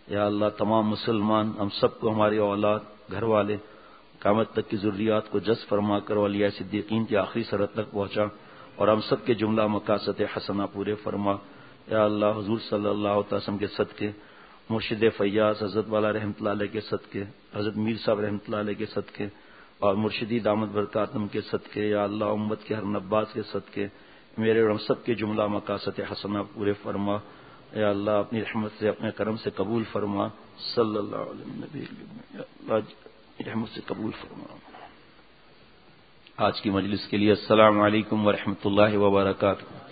یا اللہ تمام مسلمان ہم سب کو ہماری اولاد گھر والے قیامت تک کی ضروریات کو جذب فرما کر اولیاء صدیقین کی آخری سرحد تک پہنچا اور ہم سب کے جملہ مقاصد حسنہ پورے فرما. یا اللہ حضور صلی اللہ علیہ وسلم کے صدقے، مرشد فیاض حضرت والا رحمۃ اللہ علیہ کے صدقے، حضرت میر صاحب رحمۃ اللہ علیہ کے صدقے اور مرشدی دامت برکاتم کے صدقے، یا اللہ امت کے ہر نباز کے صدقے میرے اور ہم سب کے جملہ مقاصد حسنہ پورے فرما. یا اللہ اپنی رحمت سے اپنے کرم سے قبول فرما. صلی اللہ علیہ نبی، یا اللہ رحمت سے قبول فرما. آج کی مجلس کے لیے السلام علیکم ورحمۃ اللہ وبرکاتہ.